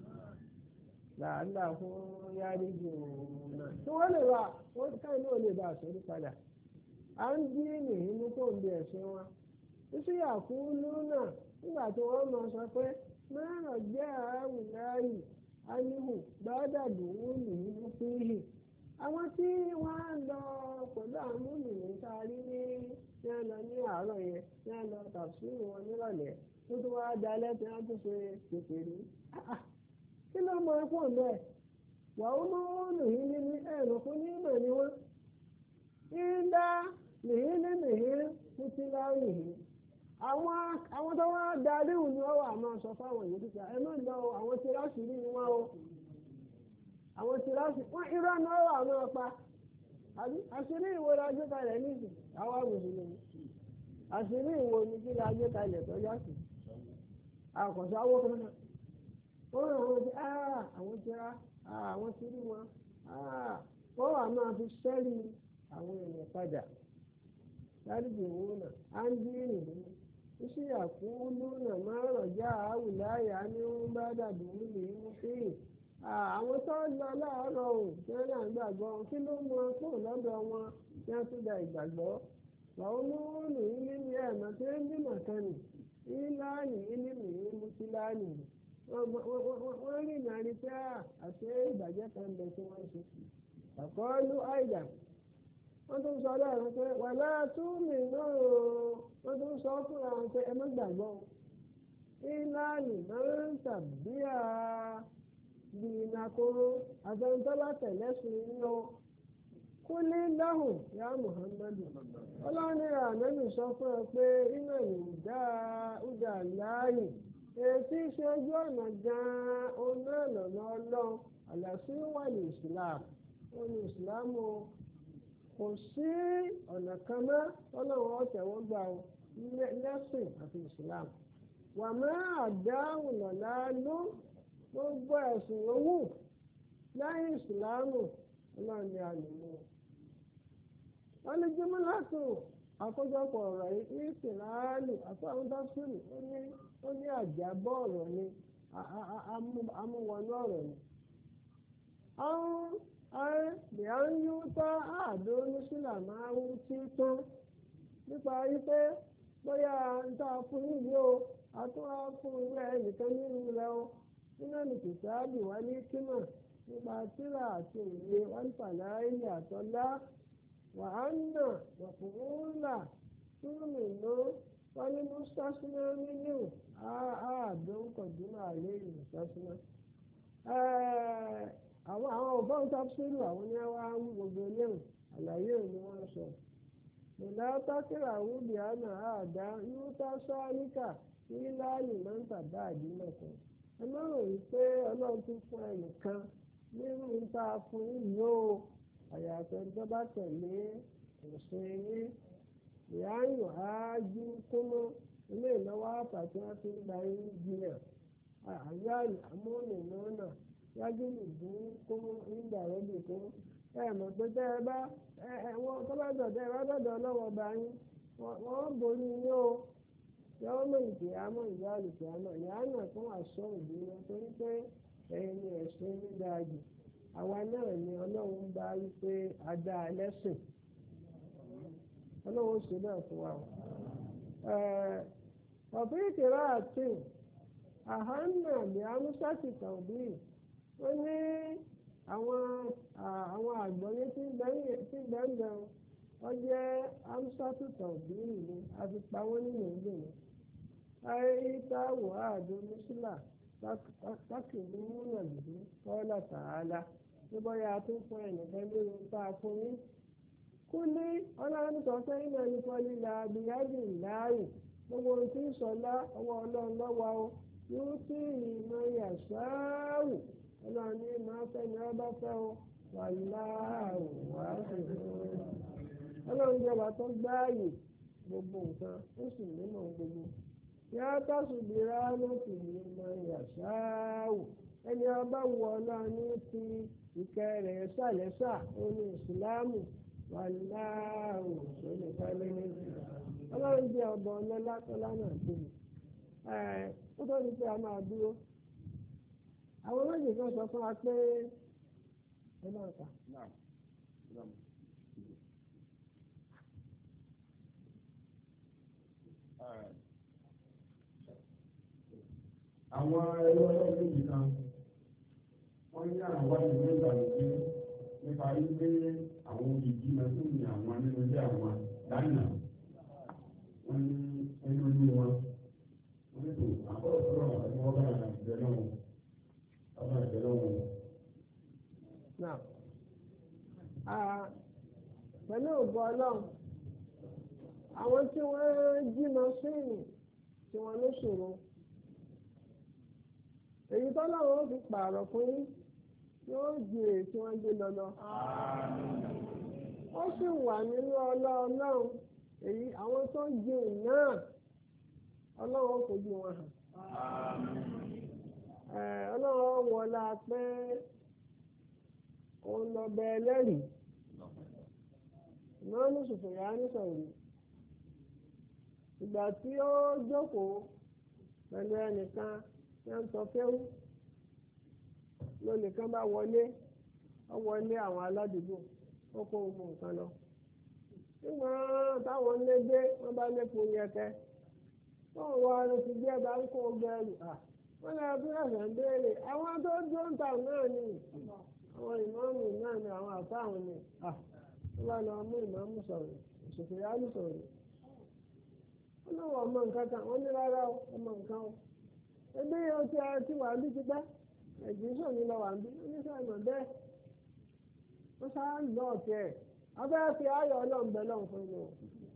làálà fún yárí jù náà tí wọ́n lè wà wọ́n káyọ̀ náà lè bá àṣírí padà à ń dí nìyí ní kò ń bí ẹ̀sìn wọn iṣẹ́ àkúlú náà nígbà tí wọ́n máa sọ pé mẹ́ràn jẹ́ àwùláyì áníhù gbádàdù wúlù nínú fíhì àwọn tí wọ́n á lọ pẹ̀lú àwọn múlùmí tá a rí ní tí wọ́n lọ ní àárọ̀ yẹn tí wọ́n lọ tàbísírù wọn nírọ̀lẹ́ tó tún wáá dalẹ́ tí wọ́n tún ṣe pèpè rí kí ló mọ ikú ọ̀nà ẹ̀ wàá mú wúlù yìí ní ẹ̀rọ fún nímọ̀ ni wọ́n ń dá nìyí mutiláwì yìí àwọn tó wá darí òun ni wọ́n wà máa sọ fáwọn èèyàn kíkà ẹ má lọ àwọn tíráṣì rí ni wọ́n o àwọn tíráṣì wọ́n irọ́ ni wọ́n wà máa pa àṣírí ìwo la gbé kalẹ̀ nísìn àwa mùsùlùmí àṣírí ìwo ni kí la gbé kalẹ̀ tọ́já sí àkọsọ awó kan náà wọ́n ràn wọ́n bí àwọn tíra àwọn tí rí wọn wọ́n wà máa fi sẹ́rí àwọn èèyàn padà láríjì owó náà á ń dín ìrìn iṣẹ́ àkúlù náà máa rọ̀já àwùláyà ní wọ́n bá dàbí nílé inú fíì àwọn tó lọ láàárọ̀ ò tí wọ́n náà gbàgbọ́ kí ló mọ fún lọ́dọ̀ wọn tí wọ́n tún da ìgbàgbọ́ làwọn olówóòlù ilé ní ẹ̀mọ́ tí wọ́n bímọ kan nì ìlànì ilé mìíràn mú sí láàánì wọ́n rí ìrìnàrí pé àṣẹ ìbàjẹ́ kan bẹ tí wọ́n ṣe àkọọ́lù àìdá wọ́n tún sọ lẹ́rìn pé wà látúmì náà wọ́n tún sọ fúnra wọn pé ẹ má gbàgbọ́ ìlànì máa ń tàbí bí ìnàkóró àtẹnudọ́lá tẹ̀lẹ́sìn lọ kúlé láhùn yá Muhammadu ọlọ́ni ànábì sọ fún ẹ pé iná ìdá láàyè èsì ṣe ojú ọ̀nà gan-an oná ìlànà ọlọ́run àlàsí wà ní Islam ó ní Islam o kò sí ọ̀nà kan mọ́ ọlọ́run ọ̀tẹ̀wọ́ gbà ó lẹ́sìn àti Islam wà má àdáhùn lọ́la ló gbogbo ẹ̀sìn owó lẹ́yìn ìsìláàmù ọlọ́run ní àlùmọ́ wọ́n lè jẹ́mọ́ láti àkójọpọ̀ ọ̀rọ̀ yìí ní ìsìláàlù àtàwọn dọ́sìrì ó ní àjábọ̀ ọ̀rọ̀ ni amúwọnú ọ̀rọ̀ ni. bíà ń yú tá àádó oníṣìlá máa ń tí tán nípa wípé bóyá ń tá a fún yìí o àtúwá fún ilé ẹnìkan nínú ilẹ̀ o nínú ìkìtàbí wá ní kímọ̀ nípa tírà àti òye wọn pàlà ilé àtọ́lá wàhánà wàkùnrúnlà túrùmì ló wọn ní mùsàsínà nínú àádọ́kọ̀dúnmọ̀ àlẹ́ ìmùsàsínà. àwọn ọ̀bọ̀n tábísírù àwọn ní wá ń gbogbo léwu àlàyé òní wọn sọ. ìlà tákìrà wúbi àná àdá yóò tá sáríkà ní láàyè máa ń tàbá àdínà kan. ẹ má rò wípé ọlọ́run tún fún ẹnìkan nínú nípa fún yìí o àyàfẹ́ tó bá tẹ̀lé òsìn yín ìyáyò áájú kúmọ́ ilé ìnáwó àpàtì wọn fi ń gba yín jiyàn àyáyò amóhùnmọ́nà yájú nìdún kúmọ́ nígbà rẹ́bì kún mọ̀ pé tẹ́ ẹ bá wọ́n tó bá dọ̀dọ̀ ẹ bá dọ̀dọ̀ ọlọ́wọ́ bá yín wọ́n borí yín o yọ́wọ́ mẹ́rin kì á mọ̀ ìyá àlùkì àmọ́ ìyá náà fún àṣọ ìdílé torí pé ẹ̀yin ni ẹ̀sìn ní dáa jù àwa náà ni ọlọ́run ń bá rí pé a dá a lẹ́sìn ọlọ́run ṣe náà fún wa. ọ̀fìn ìkìlá àti àhánà ní amúṣàtì tàbí ó ní àwọn àgbọ̀yé tí ń bẹ́ẹ̀ wọ́n jẹ́ amúṣàtì tàbí ìlú àti pawọ́ nínú ìlú mi. ayíta wàhálà mùsùlá tákìlú múnà jùlọ kọ́lá tààlà ní bọ́yá tó fún ẹnìkan lórí nǹkan àfúnni. kúlí ọlọ́run sọ pé iná nípa líla abiyájú ìláàyè gbogbo ohun tí ń sọlá ọwọ́ ọlọ́run lọ́wọ́ o yóò sí ìmọ̀ yàsáàwù ọlọ́run ní máa fẹ́ ni wọ́n bá fẹ́ o wà láàrú wà sí ọlọ́run jọba tó gbáàyè gbogbo nǹkan ó sì nímọ̀ gbogbo. yá tásùbìrá ló sì ní ìmọ̀ yàsáàwù ẹni ọba wù ọlọ́run ní ti ìkẹ́ rẹ̀ sàlẹ́sà ó ní ìsìláàmù wà láàrú sólè kálẹ́ ọlọ́run jẹ́ ọba ọlọ́lá tọ́lá náà tóbi. ó tó ní pé a máa dúró àwọn méjì kan sọ fún wa pé ẹ máa kà. àwọn ẹlọ́rọ̀ méjì kan wọ́n ní àwọn ìwé ìgbàlódé nípa wípé àwọn òbí máa tún ní àwọn nínú ilé àwọn lánàá wọ́n ní ẹnu ní wọn wọ́n ní tó àkọ́kọ́ àti wọ́n bá àjẹ́ náà ọba àjẹ́ lọ́wọ́. pẹ̀lú ògbọ́ ọlọ́run àwọn tí wọ́n jí mọ́ṣíìnì tí wọ́n ló ṣòro èyí tọ́lọ́run ó fi pààrọ̀ fún yín yóò ju èyí tí wọ́n gbé lọ. ó sì wà nínú ọlọ́run èyí àwọn tó ń jẹun náà ọlọ́run kò ju wọn hàn. ọlọ́run wọlá pé òun lọ bẹ ẹlẹ́rìí náà ní sùfìyà ní sọ̀rọ̀ ìgbà tí ó jókòó pẹ̀lú ẹnìkan tí wọ́n ń sọ fẹ́wú lónìkan bá wọlé àwọn aládùúgbò ó kó gbogbo nǹkan lọ. nígbà táwọn lé dé wọ́n bá lépo yẹkẹ wọ́n wọ ọrùn ti jẹ́ bá ń kó gbẹrù wọ́n lè bí ẹ̀sẹ̀ ń béèrè àwọn tó dó ń tà náà ni àwọn ìmáàmù náà ni àwọn àfáàwọn ni wọ́n bá lọ mú ìmáàmù sọ̀rọ̀ òṣèlú yálù sọ̀rọ̀ wọ́n náà wọ ọmọ nǹkan kan wọ́n ní rárá ọmọ nǹkan o ebi yóò ti wà ní tipẹ́ ẹ̀jẹ̀ sọ̀rọ̀ lọ wà ní oníṣẹ́ ìmọ̀ bẹ́ẹ̀ wọ́n sá lọ ọ̀tẹ̀ abẹ́rẹ́ fi ayọ̀ ọlọ́run bẹ́ẹ̀ lọ́run fún mi o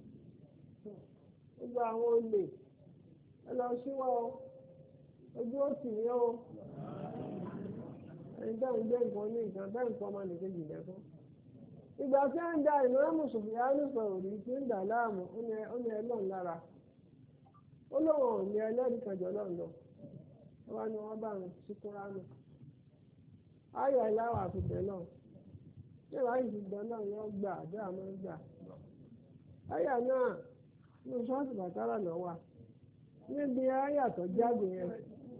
gbogbo àwọn olè ẹ lọ síwọ́ ojú ó sì ní o ẹni bẹ́ẹ̀ ń gbé nǹkan ní nǹkan bẹ́ẹ̀ nǹkan ọmọ nìkan jì lẹ́kọ́ ìgbà tí ń da ìmọ̀ràn Sùfìyánù sọ̀rọ̀ rí tí ń dà láàmú ó ní ẹlọ́run lára ó lóun ò ní ẹlẹ́rìí kan jọ lọ́run lọ wọ́n ní wọ́n bá ń sí Kúránì ayọ̀ ìláwà àfihàn náà nígbà yìí ti gbọ́n náà yọ gbà àdé àmọ́ gbà ayọ̀ náà ní ṣọ́ọ̀ṣì bàtàrà náà wà níbi ayọ̀ tó jáde yẹn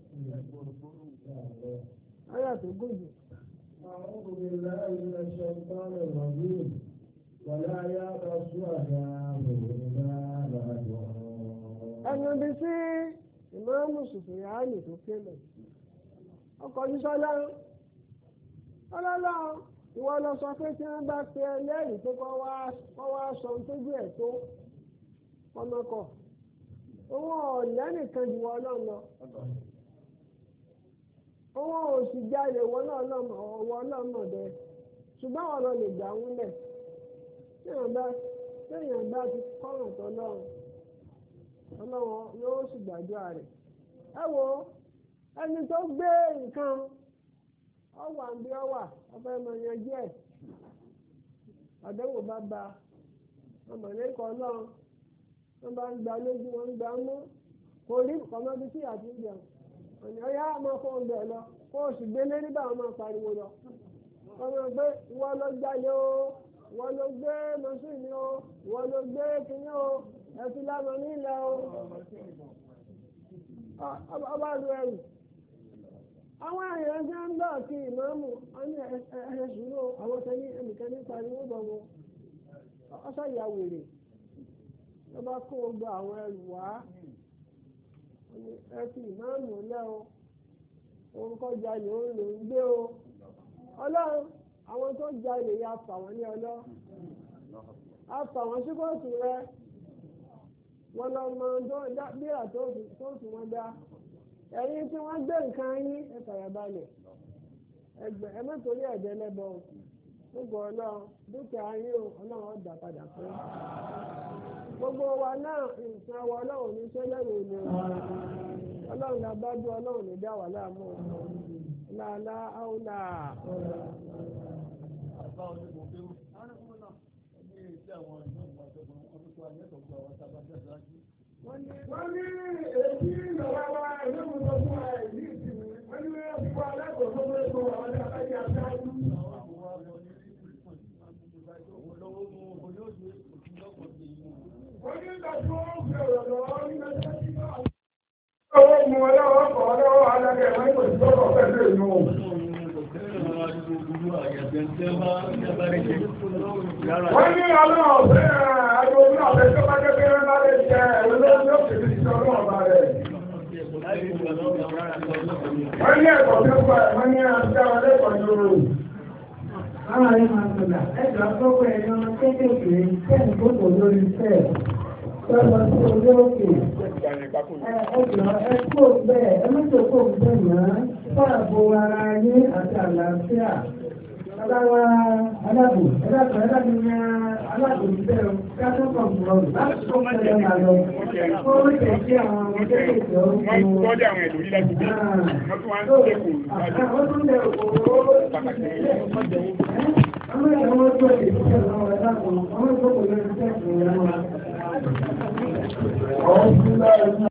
ayọ̀ tó gòjì. أعوذ بالله من الشيطان الرجيم ولا يأبى الشهداء إذا ما دعوا. ẹnu bí sí ìmáàmù Sùfìyánù tó kéle ọkọ̀ jíṣọ́ lọ́rùn ọlọ́lọ́run ìwọ lọ sọ pé tí wọ́n bá pe ẹlẹ́rìí pé kọ́ wá sọ ohun tójú ẹ̀ tó ọmọkọ̀ owó ọ̀lẹ́nìkan jù wọ́n náà lọ owó òsì jáde wọ́n náà mọ̀ bẹ́ẹ̀ ṣùgbọ́n wọn lọ lè gbà wọ́n lẹ̀ téèyàn bá ti kọ́ràn tó lọ́rùn ọlọ́wọ́ yóò sì gbàdúrà rẹ̀. ẹ wo ẹni tó gbé nǹkan ọwà ń bí ọwà ọfẹ mọ yanjú ẹ àdéhùn bá ba ọmọ lẹ́kọ̀ọ́ náà wọ́n bá ń gba lójú wọn ń gba mú kò rí kọ́mọ́bí tí àti ń jẹun ọ̀nà ọ̀yá máa fọ́ oúnjẹ lọ kó o sì gbé lérí báwọn máa pariwo lọ ọmọ pé ìwọ ló jalè o ìwọ ló gbé mọ́sìnì o ìwọ ló gbé kinní o ẹ̀sìn lánàá nílẹ̀ o ọba lu ẹrù àwọn èèyàn jẹ́ ń lọ kí ìmáàmù wọn ní ẹ̀ṣùnú àwọn tẹ́lí ẹnìkan nípa ni wọ́n bọ̀ wọ́n ọ̀sán ìyá wèrè ló bá kó gbogbo àwọn ẹrù wá ẹ fi ìmáàmù lẹ́ o orúkọ jalè ó lò ń gbé o ọlọ́run àwọn tó jalè ya fà wọ́n ní ọlọ́ a fà wọ́n sí kóòtù rẹ wọ́n lọ mọ bíra tó tù wọ́n dá ẹ̀yin tí wọ́n gbé nǹkan yín ẹ fàyàbalẹ̀ ẹ má torí ẹ̀jẹ̀ lẹ́bọ̀ gbogbo ọlọ́run dúkìá yín o ọlọ́run ọ̀dà padà fún gbogbo wa náà nǹkan wa ọlọ́run ní sẹ́lẹ̀rù ni ọlọ́run la bá dún ọlọ́run ní dá wà láàmú làlá áúlà. wọ́n ní èyí ìjọba wa ẹ̀rọ mi sọ fún ẹ̀ ní ìsinmi wọ́n ní wọ́n fi wá lẹ́kọ̀ọ́ tó fẹ́ tó àwọn adájọ́ aṣáájú. wọ́n ní ìgbà tí wọ́n fi ọ̀rọ̀ lọ́wọ́ ní ẹgbẹ́ tí wọ́n. owó mu ọlọ́wọ́ kọ̀ ọlọ́wọ́ alága ẹ̀wọ̀n kò sí ọkọ̀ pẹ̀lú ìlú. wọ́n ní ọlọ́wọ́ ọ̀fẹ́ àdúgbò náà fẹ́ tó bá jẹ́ pé wọ́n bá lè jẹ ẹ̀rọ lọ́wọ́ òkèlè ìṣọ́ ọlọ́wọ́ bá rẹ̀. wọ́n ní ẹ̀kọ́ tó gbà wọ́n ní àti àwọn ẹlẹ́kọ̀ọ́ yòrò. Àwọn àrẹ máa ń sọ̀dà ẹ̀jọ̀ àkọ́kọ́ ẹ̀yọ́ kéékèèké kẹ́ẹ̀ni gbogbo lórí fẹ́ẹ̀ lọ́wọ́ sí orí òkè. Ẹ̀jọ̀ ẹ̀kọ́ bẹ́ẹ̀ ẹ̀mẹ́jọ̀kọ́ bẹ́ẹ̀ náà fọ́ọ̀bù ara yín àti àlàáfíà. Aláwa alábò ẹ̀dàkùn ní alábò ìbẹ̀ kátọ́kọ̀ bùrọ̀dù láti tó fẹ́rẹ̀ máa lọ. Ó rí kẹ̀kẹ́ àwọn ọmọ kéékèèké ọ̀rọ̀. wọ́n tọ́jú àwọn ẹ̀dùn yìí láti dé wọ́n tún wá ń tẹ̀kù ìgbàlẹ̀. Àwọn tó ń lẹ̀ òkòrò àwọn ìyàwó tó lè ṣe àwọn ẹ̀dàkùn àwọn ìgbòkòrò ẹ̀dàkùn